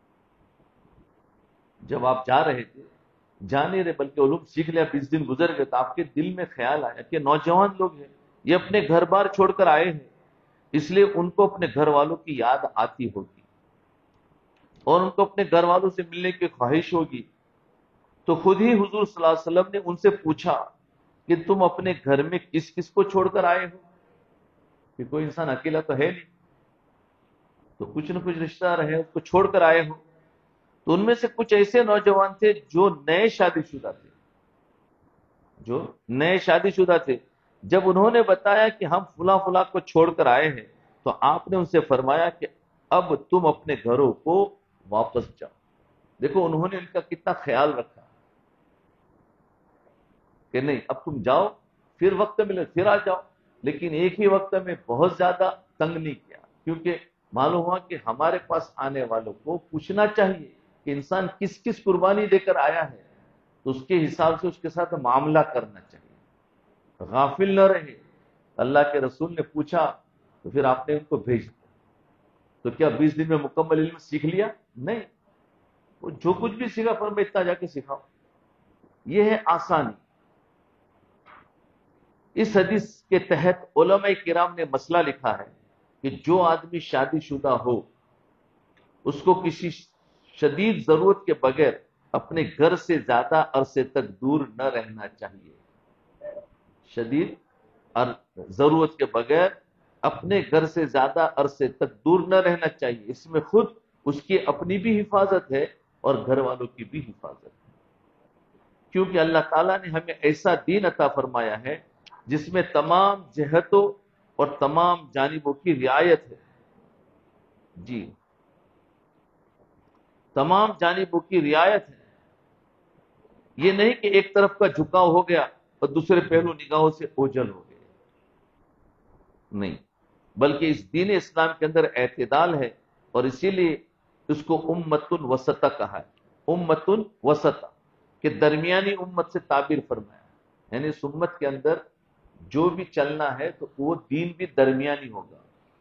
جب آپ جا رہے تھے، جا نہیں رہے بلکہ علوم سیکھ لیا، بیس دن گزر گئے، تو آپ کے دل میں خیال آیا کہ نوجوان لوگ ہیں، یہ اپنے گھر بار چھوڑ کر آئے ہیں، اس لیے ان کو اپنے گھر والوں کی یاد آتی ہوگی اور ان کو اپنے گھر والوں سے ملنے کی خواہش ہوگی. تو خود ہی حضور صلی اللہ علیہ وسلم نے ان سے پوچھا کہ تم اپنے گھر میں کس کس کو چھوڑ کر آئے ہو؟ کہ کوئی انسان اکیلا تو ہے نہیں، تو کچھ نہ کچھ رشتہ رہے، اس کو چھوڑ کر آئے ہو. تو ان میں سے کچھ ایسے نوجوان تھے جو نئے شادی شدہ تھے، جو نئے شادی شدہ تھے. جب انہوں نے بتایا کہ ہم فلاں فلاں کو چھوڑ کر آئے ہیں، تو آپ نے ان سے فرمایا کہ اب تم اپنے گھروں کو واپس جاؤ. دیکھو انہوں نے ان کا کتنا خیال رکھا کہ نہیں اب تم جاؤ، پھر وقت ملے پھر آ جاؤ، لیکن ایک ہی وقت میں بہت زیادہ تنگ نہیں کیا، کیونکہ معلوم ہوا کہ ہمارے پاس آنے والوں کو پوچھنا چاہیے کہ انسان کس کس قربانی دے کر آیا ہے، تو اس کے حساب سے اس کے ساتھ معاملہ کرنا چاہیے، غافل نہ رہے. اللہ کے رسول نے پوچھا تو پھر آپ نے ان کو بھیج دیا. تو کیا بیس دن میں مکمل علم سیکھ لیا؟ نہیں، وہ جو کچھ بھی سیکھا پر میں اتنا جا کے سکھاؤ. یہ ہے آسانی. اس حدیث کے تحت علماء کرام نے مسئلہ لکھا ہے کہ جو آدمی شادی شدہ ہو اس کو کسی شدید ضرورت کے بغیر اپنے گھر سے زیادہ عرصے تک دور نہ رہنا چاہیے. شدید اور ضرورت کے بغیر اپنے گھر سے زیادہ عرصے تک دور نہ رہنا چاہیے. اس میں خود اس کی اپنی بھی حفاظت ہے اور گھر والوں کی بھی حفاظت ہے، کیونکہ اللہ تعالیٰ نے ہمیں ایسا دین عطا فرمایا ہے جس میں تمام جہتوں اور تمام جانبوں کی رعایت ہے. جی، تمام جانبوں کی رعایت ہے. یہ نہیں کہ ایک طرف کا جھکاؤ ہو گیا اور دوسرے پہلو نگاہوں سے اوجھل ہو گئے، نہیں، بلکہ اس دین اسلام کے اندر اعتدال ہے، اور اسی لیے اس کو امت وسطہ کہا ہے. امت وسطہ کہ درمیانی امت سے تعبیر فرمایا، یعنی اس امت کے اندر جو بھی چلنا ہے تو وہ دین بھی درمیانی ہوگا.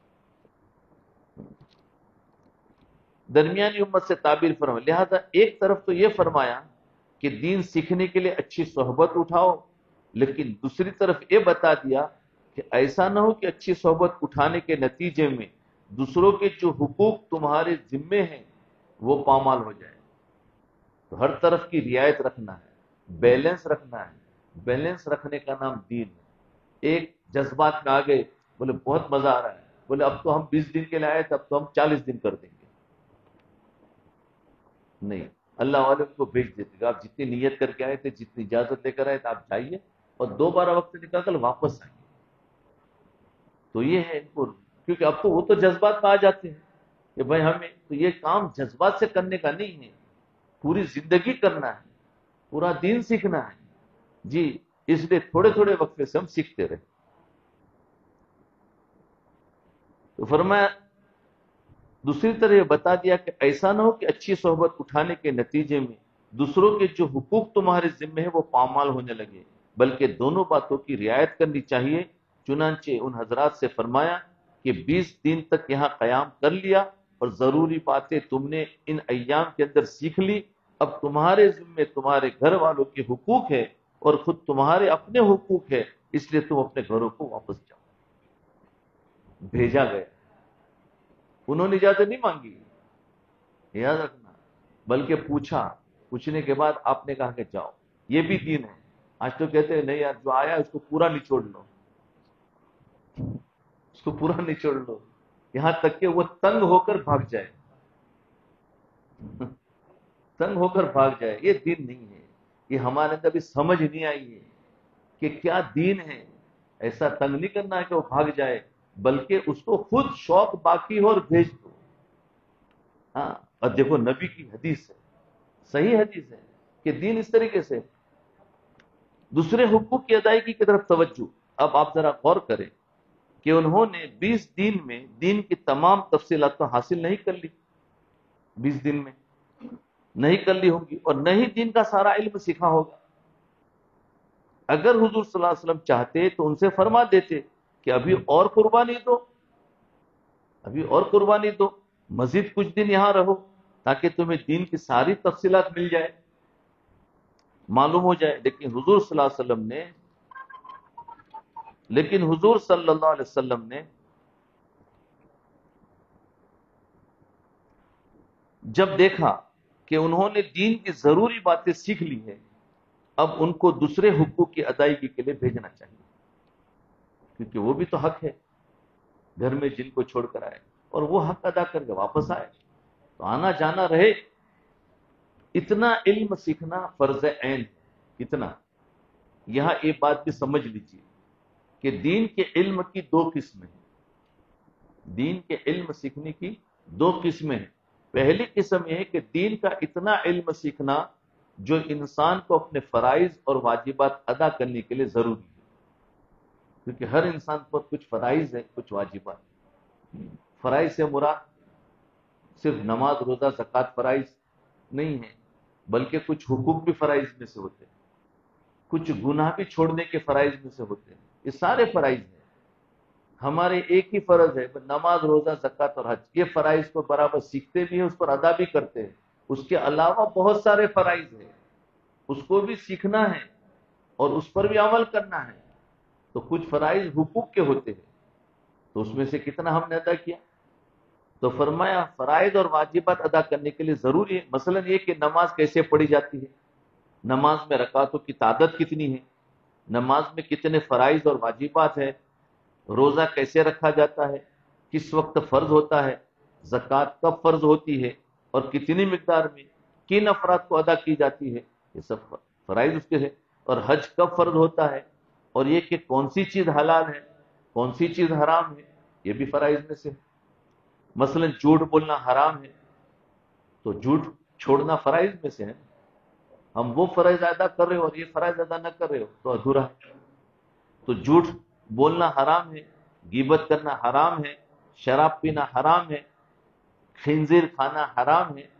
درمیانی امت سے تعبیر فرمایا. لہذا ایک طرف تو یہ فرمایا کہ دین سیکھنے کے لیے اچھی صحبت اٹھاؤ، لیکن دوسری طرف یہ بتا دیا کہ ایسا نہ ہو کہ اچھی صحبت اٹھانے کے نتیجے میں دوسروں کے جو حقوق تمہارے ذمے ہیں وہ پامال ہو جائے. تو ہر طرف کی رعایت رکھنا ہے، بیلنس رکھنا ہے. بیلنس رکھنے کا نام دین ہے. ایک جذبات میں آ گئے، بولے بہت مزہ آ رہا ہے، بولے اب تو ہم بیس دن کے لیے آئے تھے، اب تو ہم چالیس دن کر دیں گے. نہیں، اللہ والے کو بھیج دیتے گا. آپ جتنی نیت کر کے آئے تھے، جتنی اجازت لے کر آئے تھے، آپ جائیے اور دوبارہ وقت نکال کر واپس آئیے. تو یہ ہے ان کو، کیونکہ اب تو وہ تو جذبات میں آ جاتے ہیں کہ بھائی ہمیں تو یہ کام جذبات سے کرنے کا نہیں ہے، پوری زندگی کرنا ہے، پورا دین سیکھنا ہے. جی، اس لیے تھوڑے تھوڑے وقفے سے ہم سیکھتے رہے. تو فرمایا دوسری طرح یہ بتا دیا کہ ایسا نہ ہو کہ اچھی صحبت اٹھانے کے نتیجے میں دوسروں کے جو حقوق تمہارے ذمے ہیں وہ پامال ہونے لگے، بلکہ دونوں باتوں کی رعایت کرنی چاہیے. چنانچہ ان حضرات سے فرمایا کہ بیس دن تک یہاں قیام کر لیا اور ضروری باتیں تم نے ان ایام کے اندر سیکھ لی. اب تمہارے ذمے تمہارے گھر والوں کے حقوق ہے اور خود تمہارے اپنے حقوق ہے، اس لیے تم اپنے گھروں کو واپس جاؤ. بھیجا گیا. انہوں نے اجازت نہیں مانگی، یاد رکھنا، بلکہ پوچھا. پوچھنے کے بعد آپ نے کہا کہ جاؤ. یہ بھی دین ہے. آج تو کہتے ہیں نہیں یار، جو آیا اس کو پورا نچوڑ لو، اس کو پورا نچوڑ لو، یہاں تک کہ وہ تنگ ہو کر بھاگ جائے. تنگ ہو کر بھاگ جائے. یہ دین نہیں ہے. یہ ہمارے اندر بھی سمجھ نہیں آئی ہے کہ کیا دین ہے. ایسا تنگ نہیں کرنا ہے کہ وہ بھاگ جائے، بلکہ اس کو خود شوق باقی ہو اور بھیج دو. ہاں، اور دیکھو نبی کی حدیث ہے، صحیح حدیث ہے کہ دین اس طریقے سے. دوسرے حقوق کی ادائیگی کی طرف توجہ. اب آپ ذرا غور کریں کہ انہوں نے بیس دن میں دین کی تمام تفصیلات تو حاصل نہیں کر لی، بیس دن میں نہیں کر لی ہوں گی، اور نہیں دین کا سارا علم سیکھا ہوگا. اگر حضور صلی اللہ علیہ وسلم چاہتے تو ان سے فرما دیتے کہ ابھی اور قربانی دو، ابھی اور قربانی دو. مزید کچھ دن یہاں رہو تاکہ تمہیں دین کی ساری تفصیلات مل جائے، معلوم ہو جائے۔ لیکن حضور صلی اللہ علیہ وسلم نے لیکن حضور صلی اللہ علیہ وسلم نے جب دیکھا کہ انہوں نے دین کی ضروری باتیں سیکھ لی ہیں، اب ان کو دوسرے حقوق کی ادائیگی کے لیے بھیجنا چاہیے، کیونکہ وہ بھی تو حق ہے گھر میں جن کو چھوڑ کر آئے، اور وہ حق ادا کر کے واپس آئے تو آنا جانا رہے۔ اتنا علم سیکھنا فرض عین ہے۔ کتنا؟ یہاں ایک بات بھی سمجھ لیجیے کہ دین کے علم کی دو قسمیں ہیں۔ دین کے علم سیکھنے کی دو قسمیں ہیں۔ پہلی قسم یہ ہے کہ دین کا اتنا علم سیکھنا جو انسان کو اپنے فرائض اور واجبات ادا کرنے کے لیے ضروری ہے، کیونکہ ہر انسان پر کچھ فرائض ہیں، کچھ واجبات ہیں۔ فرائض سے مراد صرف نماز، روزہ، زکوٰۃ فرائض نہیں ہیں، بلکہ کچھ حقوق بھی فرائض میں سے ہوتے ہیں، کچھ گناہ بھی چھوڑنے کے فرائض میں سے ہوتے ہیں۔ یہ سارے فرائض ہیں۔ ہمارے ایک ہی فرض ہے، نماز، روزہ، زکوٰۃ اور حج۔ یہ فرائض کو برابر سیکھتے بھی ہیں، اس پر ادا بھی کرتے ہیں۔ اس کے علاوہ بہت سارے فرائض ہیں، اس کو بھی سیکھنا ہے اور اس پر بھی عمل کرنا ہے۔ تو کچھ فرائض حقوق کے ہوتے ہیں، تو اس میں سے کتنا ہم نے ادا کیا؟ تو فرمایا فرائض اور واجبات ادا کرنے کے لیے ضروری ہے۔ مثلا یہ کہ نماز کیسے پڑھی جاتی ہے، نماز میں رکعتوں کی تعداد کتنی ہے، نماز میں کتنے فرائض اور واجبات ہیں، روزہ کیسے رکھا جاتا ہے، کس وقت فرض ہوتا ہے، زکوٰۃ کب فرض ہوتی ہے اور کتنی مقدار میں، کن افراد کو ادا کی جاتی ہے، یہ سب فرائض اس کے ہیں۔ اور حج کب فرض ہوتا ہے، اور یہ کہ کون سی چیز حلال ہے، کون سی چیز حرام ہے، یہ بھی فرائض میں سے ہے۔ مثلا جھوٹ بولنا حرام ہے، تو جھوٹ چھوڑنا فرائض میں سے ہے۔ ہم وہ فرائض ادا کر رہے ہو اور یہ فرائض ادا نہ کر رہے ہو تو ادھورا ہے۔ تو جھوٹ بولنا حرام ہے، غیبت کرنا حرام ہے، شراب پینا حرام ہے، خنزیر کھانا حرام ہے۔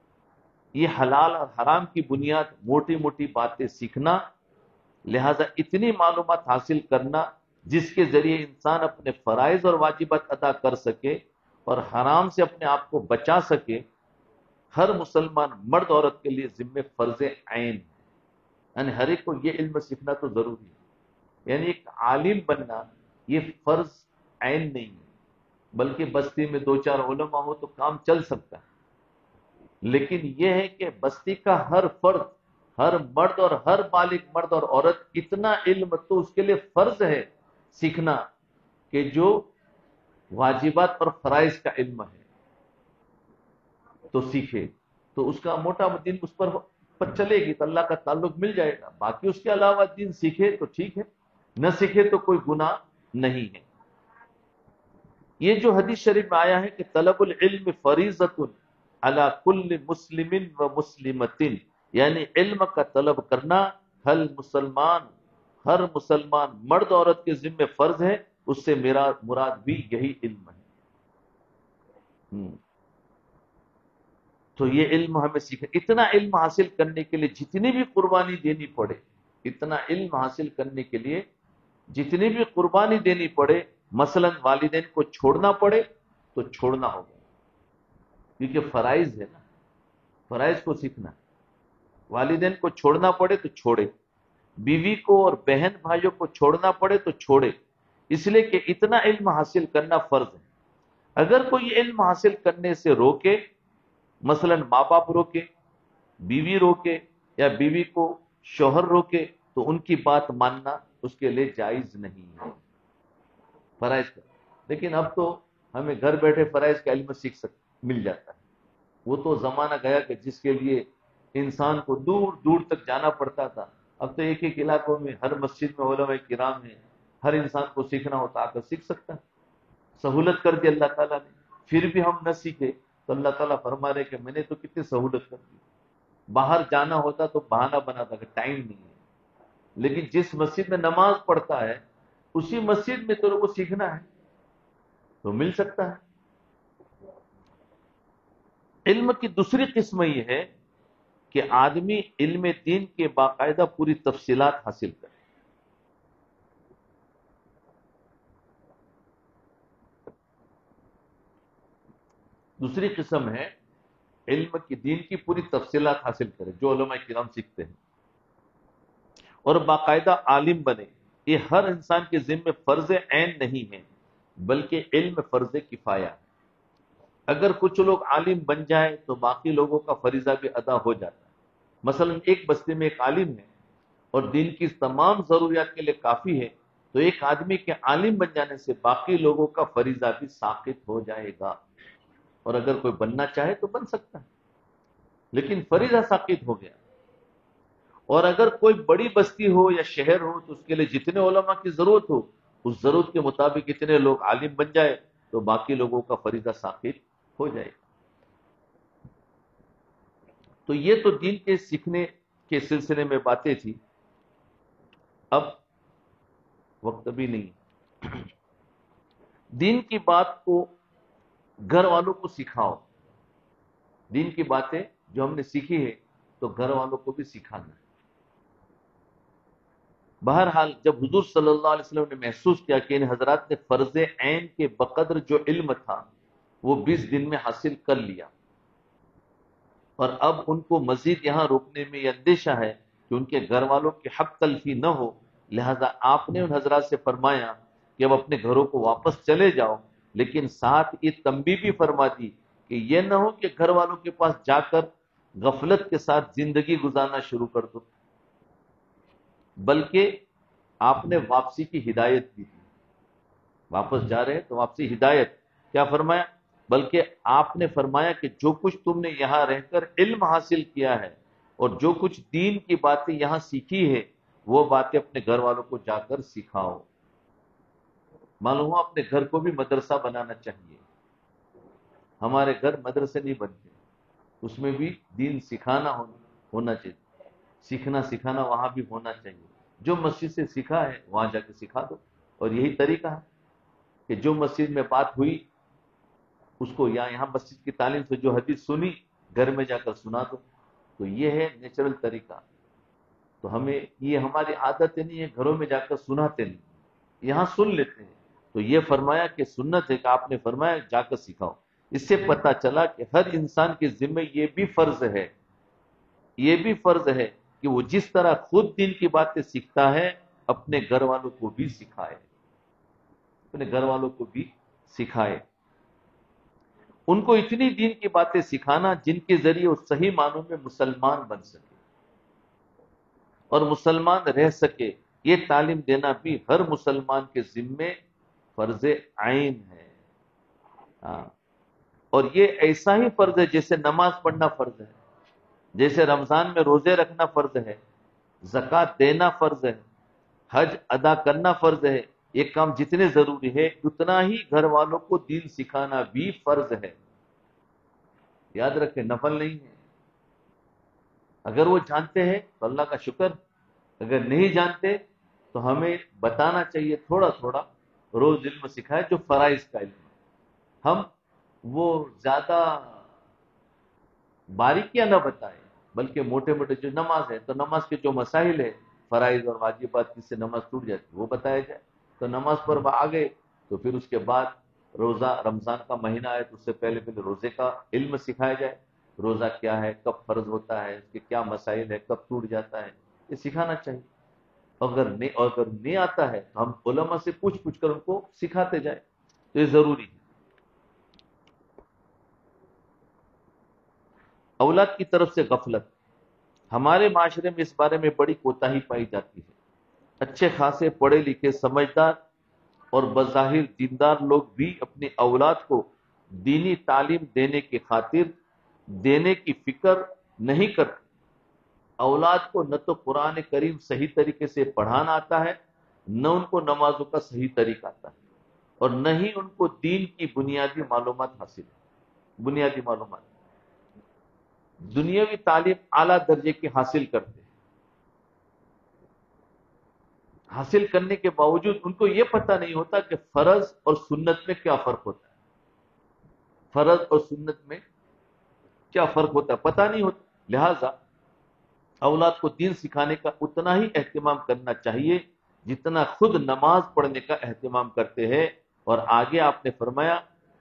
یہ حلال اور حرام کی بنیاد موٹی موٹی باتیں سیکھنا، لہذا اتنی معلومات حاصل کرنا جس کے ذریعے انسان اپنے فرائض اور واجبات ادا کر سکے اور حرام سے اپنے آپ کو بچا سکے، ہر مسلمان مرد عورت کے لیے ذمہ فرض عین ہے۔ یعنی ہر ایک کو یہ علم سیکھنا تو ضروری ہے۔ یعنی ایک عالم بننا یہ فرض عین نہیں ہے، بلکہ بستی میں دو چار علماء ہو تو کام چل سکتا ہے، لیکن یہ ہے کہ بستی کا ہر فرد، ہر مرد اور ہر بالغ مرد اور عورت اتنا علم تو اس کے لیے فرض ہے سیکھنا کہ جو واجبات اور فرائض کا علم ہے تو سیکھے، تو اس کا موٹا دین اس پر پر چلے گی تو اللہ کا تعلق مل جائے گا۔ باقی اس کے علاوہ دین سیکھے تو ٹھیک ہے، نہ سیکھے تو کوئی گناہ نہیں ہے۔ یہ جو حدیث شریف میں آیا ہے کہ طلب العلم فریضۃ علی کل مسلم و مسلمۃ، یعنی علم کا طلب کرنا ہر مسلمان ہر مسلمان مرد عورت کے ذمہ فرض ہے، اس سے میرا مراد بھی یہی علم ہے۔ تو یہ علم ہمیں سیکھنا، اتنا علم حاصل کرنے کے لیے جتنی بھی قربانی دینی پڑے، اتنا علم حاصل کرنے کے لیے جتنی بھی قربانی دینی پڑے، مثلا والدین کو چھوڑنا پڑے تو چھوڑنا ہوگا، کیونکہ فرائض ہے نا، فرائض کو سیکھنا۔ والدین کو چھوڑنا پڑے تو چھوڑے، بیوی کو اور بہن بھائیوں کو چھوڑنا پڑے تو چھوڑے، اس لیے کہ اتنا علم حاصل کرنا فرض ہے۔ اگر کوئی علم حاصل کرنے سے روکے، مثلا ماں باپ روکے، بیوی روکے، یا بیوی کو شوہر روکے، تو ان کی بات ماننا اس کے لیے جائز نہیں ہے فرائض کا۔ لیکن اب تو ہمیں گھر بیٹھے فرائض کا علم سیکھ سک مل جاتا ہے۔ وہ تو زمانہ گیا کہ جس کے لیے انسان کو دور دور تک جانا پڑتا تھا، اب تو ایک ایک علاقوں میں ہر مسجد میں علماء کرام ہیں، ہر انسان کو سیکھنا ہوتا آ کر سیکھ سکتا ہے۔ سہولت کر دی اللہ تعالیٰ نے، پھر بھی ہم نہ سیکھے تو اللہ تعالیٰ فرما رہے کہ میں نے تو کتنی سہولت کر دی۔ باہر جانا ہوتا تو بہانہ بناتا کہ ٹائم نہیں ہے، لیکن جس مسجد میں نماز پڑھتا ہے اسی مسجد میں تو کو سیکھنا ہے تو مل سکتا ہے۔ علم کی دوسری قسم یہ ہے کہ آدمی علم دین کے باقاعدہ پوری تفصیلات حاصل کرے۔ دوسری قسم ہے علم کی دین کی پوری تفصیلات حاصل کرے جو علماء کرام سیکھتے ہیں اور باقاعدہ عالم بنے. یہ ہر انسان کے ذمہ فرض عین نہیں ہے بلکہ علم فرض کفایہ ہے. اگر کچھ لوگ عالم بن جائے تو باقی لوگوں کا فریضہ بھی ادا ہو جاتا ہے. مثلا ایک بستی میں ایک عالم ہے اور دین کی تمام ضروریات کے لیے کافی ہے تو ایک آدمی کے عالم بن جانے سے باقی لوگوں کا فریضہ بھی ساقط ہو جائے گا. اور اگر کوئی بننا چاہے تو بن سکتا ہے لیکن فریضہ ساقط ہو گیا. اور اگر کوئی بڑی بستی ہو یا شہر ہو تو اس کے لیے جتنے علماء کی ضرورت ہو اس ضرورت کے مطابق اتنے لوگ عالم بن جائے تو باقی لوگوں کا فریضہ ساقط ہو جائے. تو یہ تو دین کے سیکھنے کے سلسلے میں باتیں تھی. اب وقت بھی نہیں. دین کی بات کو گھر والوں کو سکھاؤ. دین کی باتیں جو ہم نے سیکھی ہے تو گھر والوں کو بھی سکھانا ہے. بہرحال جب حضور صلی اللہ علیہ وسلم نے محسوس کیا کہ ان حضرات نے فرض عین کے بقدر جو علم تھا وہ بیس دن میں حاصل کر لیا اور اب ان کو مزید یہاں روکنے میں یہ اندیشہ ہے کہ ان کے گھر والوں کی حق تلفی نہ ہو، لہذا آپ نے ان حضرات سے فرمایا کہ اب اپنے گھروں کو واپس چلے جاؤ، لیکن ساتھ یہ تنبیہ بھی فرما دی کہ یہ نہ ہو کہ گھر والوں کے پاس جا کر غفلت کے ساتھ زندگی گزارنا شروع کر دو، بلکہ آپ نے واپسی کی ہدایت دی تھی. واپس جا رہے ہیں تو واپسی ہدایت کیا فرمایا؟ بلکہ آپ نے فرمایا کہ جو کچھ تم نے یہاں رہ کر علم حاصل کیا ہے اور جو کچھ دین کی باتیں یہاں سیکھی ہے وہ باتیں اپنے گھر والوں کو جا کر سکھاؤ. معلوم ہوا اپنے گھر کو بھی مدرسہ بنانا چاہیے. ہمارے گھر مدرسے نہیں بنتے، اس میں بھی دین سکھانا ہونا چاہیے. سیکھنا سکھانا وہاں بھی ہونا چاہیے. جو مسجد سے سیکھا ہے وہاں جا کے سکھا دو. اور یہی طریقہ ہے کہ جو مسجد میں بات ہوئی اس کو یا یہاں مسجد کی تعلیم سے جو حدیث سنی گھر میں جا کر سنا دو. تو یہ ہے نیچرل طریقہ. تو ہمیں یہ ہماری عادت نہیں ہے گھروں میں جا کر سناتے نہیں، یہاں سن لیتے ہیں. تو یہ فرمایا کہ سنت ہے کہ آپ نے فرمایا جا کر سکھاؤ. اس سے پتہ چلا کہ ہر انسان کے ذمہ یہ بھی فرض ہے یہ بھی فرض ہے کہ وہ جس طرح خود دین کی باتیں سیکھتا ہے اپنے گھر والوں کو بھی سکھائے اپنے گھر والوں کو بھی سکھائے ان کو اتنی دین کی باتیں سکھانا جن کے ذریعے وہ صحیح معنوں میں مسلمان بن سکے اور مسلمان رہ سکے. یہ تعلیم دینا بھی ہر مسلمان کے ذمے فرض عین ہے. ہاں. اور یہ ایسا ہی فرض ہے جیسے نماز پڑھنا فرض ہے، جیسے رمضان میں روزے رکھنا فرض ہے، زکوٰۃ دینا فرض ہے، حج ادا کرنا فرض ہے. یہ کام جتنے ضروری ہے اتنا ہی گھر والوں کو دین سکھانا بھی فرض ہے. یاد رکھیں نفل نہیں ہے. اگر وہ جانتے ہیں تو اللہ کا شکر، اگر نہیں جانتے تو ہمیں بتانا چاہیے تھوڑا تھوڑا روز علم سکھائے جو فرائض کا علم. ہم وہ زیادہ باریکیاں نہ بتائیں بلکہ موٹے موٹے جو نماز ہے تو نماز کے جو مسائل ہے فرائض اور واجبات جس سے نماز ٹوٹ جاتی وہ بتایا جائے. تو نماز پر آ گئے تو پھر اس کے بعد روزہ رمضان کا مہینہ ہے تو اس سے پہلے پہلے روزے کا علم سکھایا جائے. روزہ کیا ہے، کب فرض ہوتا ہے، اس کے کیا مسائل ہے، کب ٹوٹ جاتا ہے، یہ سکھانا چاہیے. اگر نہیں اگر نہیں آتا ہے تو ہم علماء سے پوچھ پوچھ کر ان کو سکھاتے جائیں. تو یہ ضروری ہے. اولاد کی طرف سے غفلت. ہمارے معاشرے میں اس بارے میں بڑی کوتاہی پائی جاتی ہے. اچھے خاصے پڑھے لکھے سمجھدار اور بظاہر دیندار لوگ بھی اپنی اولاد کو دینی تعلیم دینے کی خاطر دینے کی فکر نہیں کرتے. اولاد کو نہ تو قرآن کریم صحیح طریقے سے پڑھانا آتا ہے، نہ ان کو نمازوں کا صحیح طریقہ آتا ہے، اور نہ ہی ان کو دین کی بنیادی معلومات حاصل ہے. بنیادی معلومات دنیاوی تعلیم اعلیٰ درجے کی حاصل کرتے ہیں. حاصل کرنے کے باوجود ان کو یہ پتہ نہیں ہوتا کہ فرض اور سنت میں کیا فرق ہوتا ہے. فرض اور سنت میں کیا فرق ہوتا ہے پتہ نہیں ہوتا. لہذا اولاد کو دین سکھانے کا اتنا ہی اہتمام کرنا چاہیے جتنا خود نماز پڑھنے کا اہتمام کرتے ہیں. اور آگے آپ نے فرمایا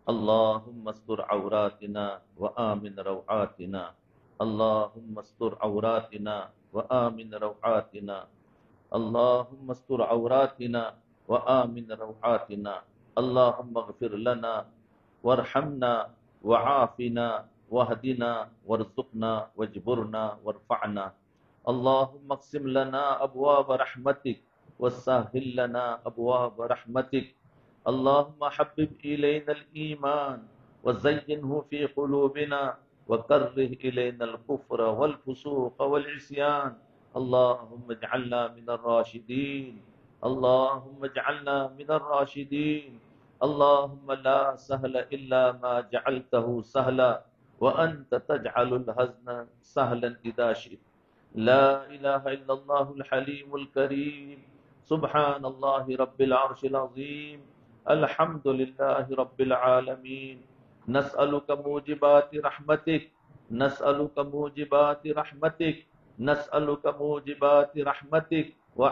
اللهم استر عوراتنا وآمن روعاتنا اللهم استر عوراتنا وآمن روعاتنا اللهم استر عوراتنا وآمن روعاتنا اللهم اغفر لنا وارحمنا وعافنا واهدنا وارزقنا واجبرنا وارفعنا اللهم اقسم لنا أبواب رحمتك وسهل لنا أبواب رحمتك اللهم حبب إلينا الإيمان وزينه في قلوبنا وكره إلينا الكفر والفسوق والعصيان اللهم اجعلنا من الراشدين اللهم اجعلنا من الراشدين اللهم لا سهل إلا ما جعلته سهلا وأنت تجعل الحزن سهلا إذا شئت لا إله إلا الله الحليم الكريم سبحان الله رب العرش العظيم الحمد لله رب العالمين نسألك موجبات رحمتك نسألك موجبات رحمتك نسألك موجبات رحمتك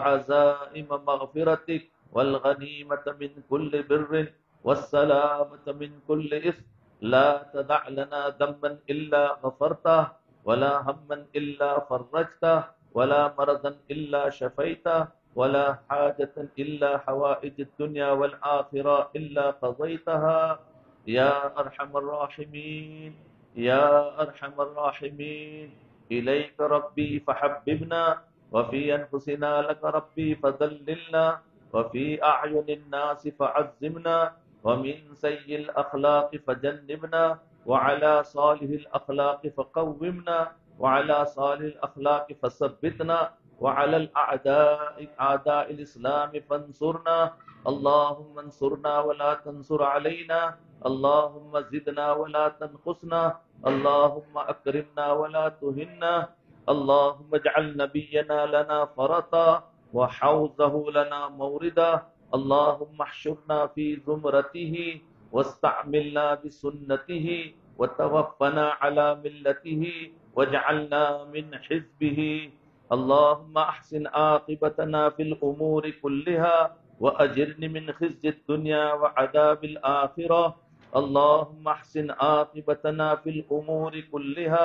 وعزائم مغفرتك والغنيمة من كل بر والسلامة من كل إثم لا تدع لنا ذنبا إلا غفرته ولا هما إلا فرجته ولا مرضا إلا شفيته ولا حاجة إلا حوائج الدنيا والآخرة إلا قضيتها يا أرحم الراحمين يا أرحم الراحمين إليك ربي فحببنا وفي أنفسنا لك ربي فذللنا وفي أعين الناس فعزمنا ومن سيء الأخلاق فجنبنا وعلى صالح الأخلاق فقومنا وعلى صالح الأخلاق فثبتنا وعلى الأعداء أعداء الإسلام فانصرنا اللهم انصرنا ولا تنصر علينا اللهم زدنا ولا تنقصنا اللهم أكرمنا ولا تهنا اللهم اجعل نبينا لنا فرطا وحوزه لنا موردا اللهم احشرنا في زمرته واستعملنا بسنته وتوفنا على ملته واجعلنا من حزبه اللهم احسن عاقبتنا في الامور كلها واجرني من خزي الدنيا وعذاب الاخره اللهم احسن عاقبتنا في الامور كلها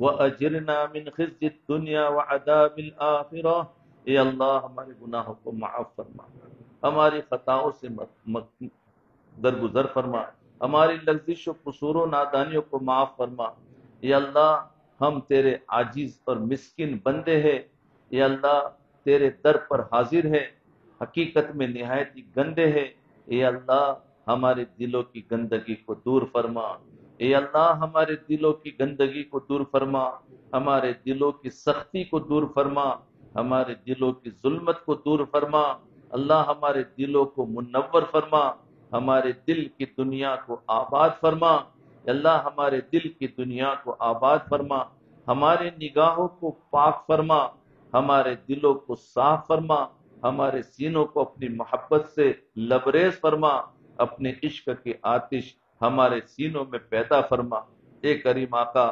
واجرنا من خزي الدنيا وعذاب الاخره اے اللہ ہمارے گناہوں کو معاف فرما ہماری خطاؤں سے درگزر فرما ہماری لغزش و قصور و نادانیوں کو معاف فرما یا اللہ ہم تیرے عاجز اور مسکین بندے ہیں یا اللہ تیرے در پر حاضر ہے حقیقت میں نہایت ہی گندے ہیں اے اللہ ہمارے دلوں کی گندگی کو دور فرما اے اللہ ہمارے دلوں کی گندگی کو دور فرما ہمارے دلوں کی سختی کو دور فرما ہمارے دلوں کی ظلمت کو دور فرما اللہ ہمارے دلوں کو منور فرما ہمارے دل کی دنیا کو آباد فرما اللہ ہمارے دل کی دنیا کو آباد فرما ہمارے نگاہوں کو پاک فرما ہمارے دلوں کو صاف فرما ہمارے سینوں کو اپنی محبت سے لبریز فرما اپنے عشق کی آتش ہمارے سینوں میں پیدا فرما اے کریم آقا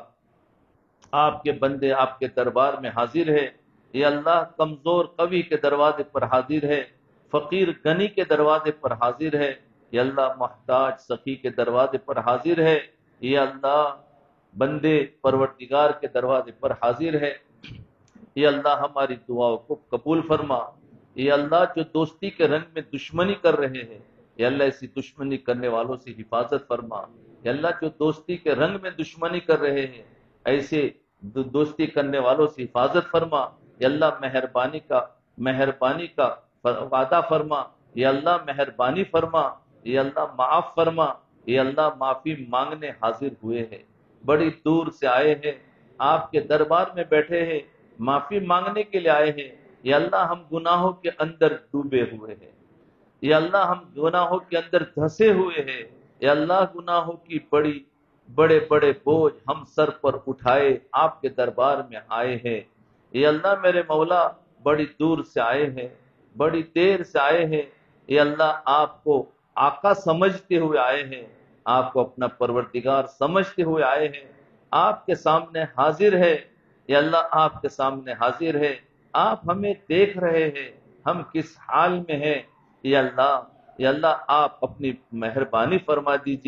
آپ کے بندے آپ کے دربار میں حاضر ہے یہ اللہ کمزور قوی کے دروازے پر حاضر ہے فقیر غنی کے دروازے پر حاضر ہے یہ اللہ محتاج سخی کے دروازے پر حاضر ہے یہ اللہ بندے پروردگار کے دروازے پر حاضر ہے یہ اللہ ہماری دعاؤں کو قبول فرما یہ اللہ جو دوستی کے رنگ میں دشمنی کر رہے ہیں یہ اللہ اسی دشمنی کرنے والوں سے حفاظت فرما یہ اللہ جو دوستی کے رنگ میں دشمنی کر رہے ہیں ایسے دوستی کرنے والوں سے حفاظت فرما یہ اللہ مہربانی کا مہربانی کا وعدہ فرما یہ اللہ مہربانی فرما یہ اللہ معاف فرما یہ اللہ معافی مانگنے حاضر ہوئے ہیں بڑی دور سے آئے ہیں آپ کے دربار میں بیٹھے ہیں معافی مانگنے کے لیے آئے ہیں یہ اللہ ہم گناہوں کے اندر ڈوبے ہوئے ہیں یہ اللہ ہم گناہوں کے اندر دھسے ہوئے ہیں یہ اللہ گناہوں کی بڑی بڑے بڑے بوجھ ہم سر پر اٹھائے آپ کے دربار میں آئے ہیں یہ اللہ میرے مولا بڑی دور سے آئے ہیں بڑی دیر سے آئے ہیں یہ اللہ آپ کو آقا سمجھتے ہوئے آئے ہیں آپ کو اپنا پروردگار سمجھتے ہوئے آئے ہیں آپ کے سامنے حاضر ہے یہ اللہ آپ کے سامنے حاضر ہے آپ ہمیں دیکھ رہے ہیں ہم کس حال میں ہیں یہ اللہ یہ اللہ آپ اپنی مہربانی فرما دیجئے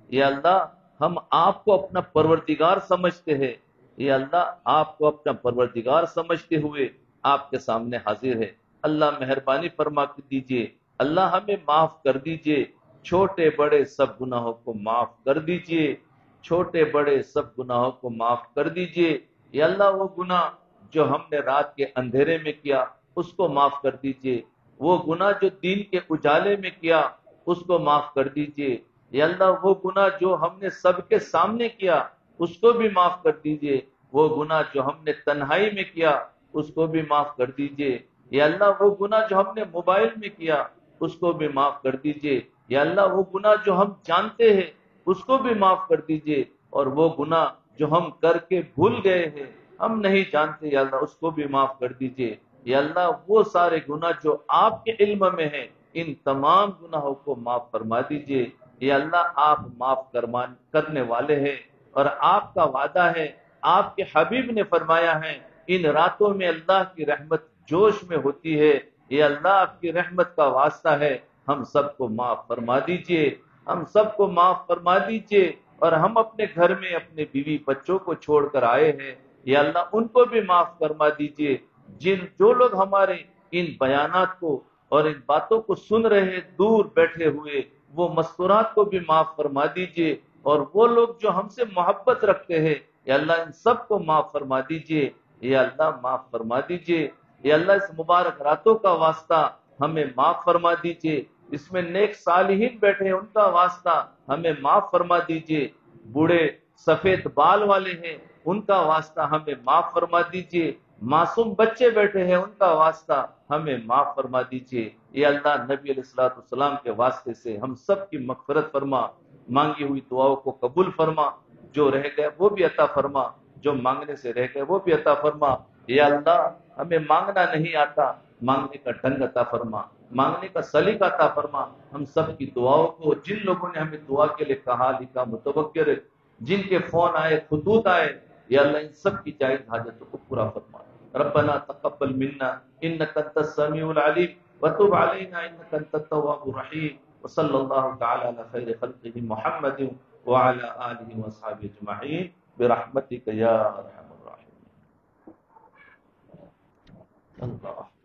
یا اللہ ہم آپ کو اپنا پروردگار سمجھتے ہیں، یا اللہ آپ کو اپنا پروردگار سمجھتے ہوئے آپ کے سامنے حاضر ہے۔ اللہ مہربانی فرما کے دیجئے، اللہ ہمیں معاف کر دیجئے، چھوٹے بڑے سب گناہوں کو معاف کر دیجئے، چھوٹے بڑے سب گناہوں کو معاف کر دیجئے۔ یا اللہ وہ گناہ جو ہم نے رات کے اندھیرے میں کیا اس کو معاف کر دیجئے، وہ گناہ جو دین کے اجالے میں کیا اس کو معاف کر دیجئے۔ یا اللہ وہ گناہ جو ہم نے سب کے سامنے کیا اس کو بھی معاف کر دیجئے، وہ گناہ جو ہم نے تنہائی میں کیا اس کو بھی معاف کر دیجئے۔ یا اللہ وہ گناہ جو ہم نے موبائل میں کیا اس کو بھی معاف کر دیجئے۔ یا اللہ وہ گناہ جو ہم جانتے ہیں اس کو بھی معاف کر دیجئے، اور وہ گناہ جو ہم کر کے بھول گئے ہیں ہم نہیں جانتے یا اللہ اس کو بھی معاف کر دیجئے۔ یا اللہ وہ سارے گناہ جو آپ کے علم میں ہیں ان تمام گناہوں کو معاف فرما دیجئے۔ یا اللہ آپ معاف کرنے والے ہیں، اور آپ کا وعدہ ہے، آپ کے حبیب نے فرمایا ہے ان راتوں میں اللہ کی رحمت جوش میں ہوتی ہے۔ یہ اللہ آپ کی رحمت کا واسطہ ہے، ہم سب کو معاف فرما دیجئے، ہم سب کو معاف فرما دیجئے۔ اور ہم اپنے گھر میں اپنے بیوی بچوں کو چھوڑ کر آئے ہیں، یا اللہ ان کو بھی معاف فرما دیجئے۔ جن جو لوگ ہمارے ان بیانات کو اور ان باتوں کو سن رہے دور بیٹھے ہوئے وہ مستورات کو بھی معاف فرما دیجئے، اور وہ لوگ جو ہم سے محبت رکھتے ہیں یا اللہ ان سب کو معاف فرما دیجئے۔ یا اللہ معاف فرما دیجئے، یا اللہ اس مبارک راتوں کا واسطہ ہمیں معاف فرما دیجئے، اس میں نیک صالحین بیٹھے ہیں ان کا واسطہ ہمیں معاف فرما دیجئے، بوڑھے سفید بال والے ہیں ان کا واسطہ ہمیں معاف فرما دیجئے، معصوم بچے بیٹھے ہیں ان کا واسطہ ہمیں معاف فرما دیجئے۔ یا اللہ نبی علیہ الصلوۃ والسلام کے واسطے سے ہم سب کی مغفرت فرما، مانگی ہوئی دعاؤں کو قبول فرما، جو رہ گئے وہ بھی عطا فرما، جو مانگنے سے رہ گئے وہ بھی عطا فرما۔ یا اللہ ہمیں مانگنا نہیں آتا، مانگنے کا ڈھنگ عطا فرما، مانگنے کا سلیقہ عطا فرما۔ ہم سب کی دعاؤں کو جن لوگوں نے ہمیں دعا کے لیے کہا لکھا متوقع ہے، جن کے فون آئے خطوط آئے، یا اللہ ان سب کی جائز حاجتوں کو پورا فرما۔ ربنا تقبل منا انك انت السميع العليم وتب علينا انك انت التواب الرحيم، وصلى الله تعالى على خير خلقه محمد وعلى اله وصحبه اجمعين برحمتك يا ارحم الراحمين۔ اللہ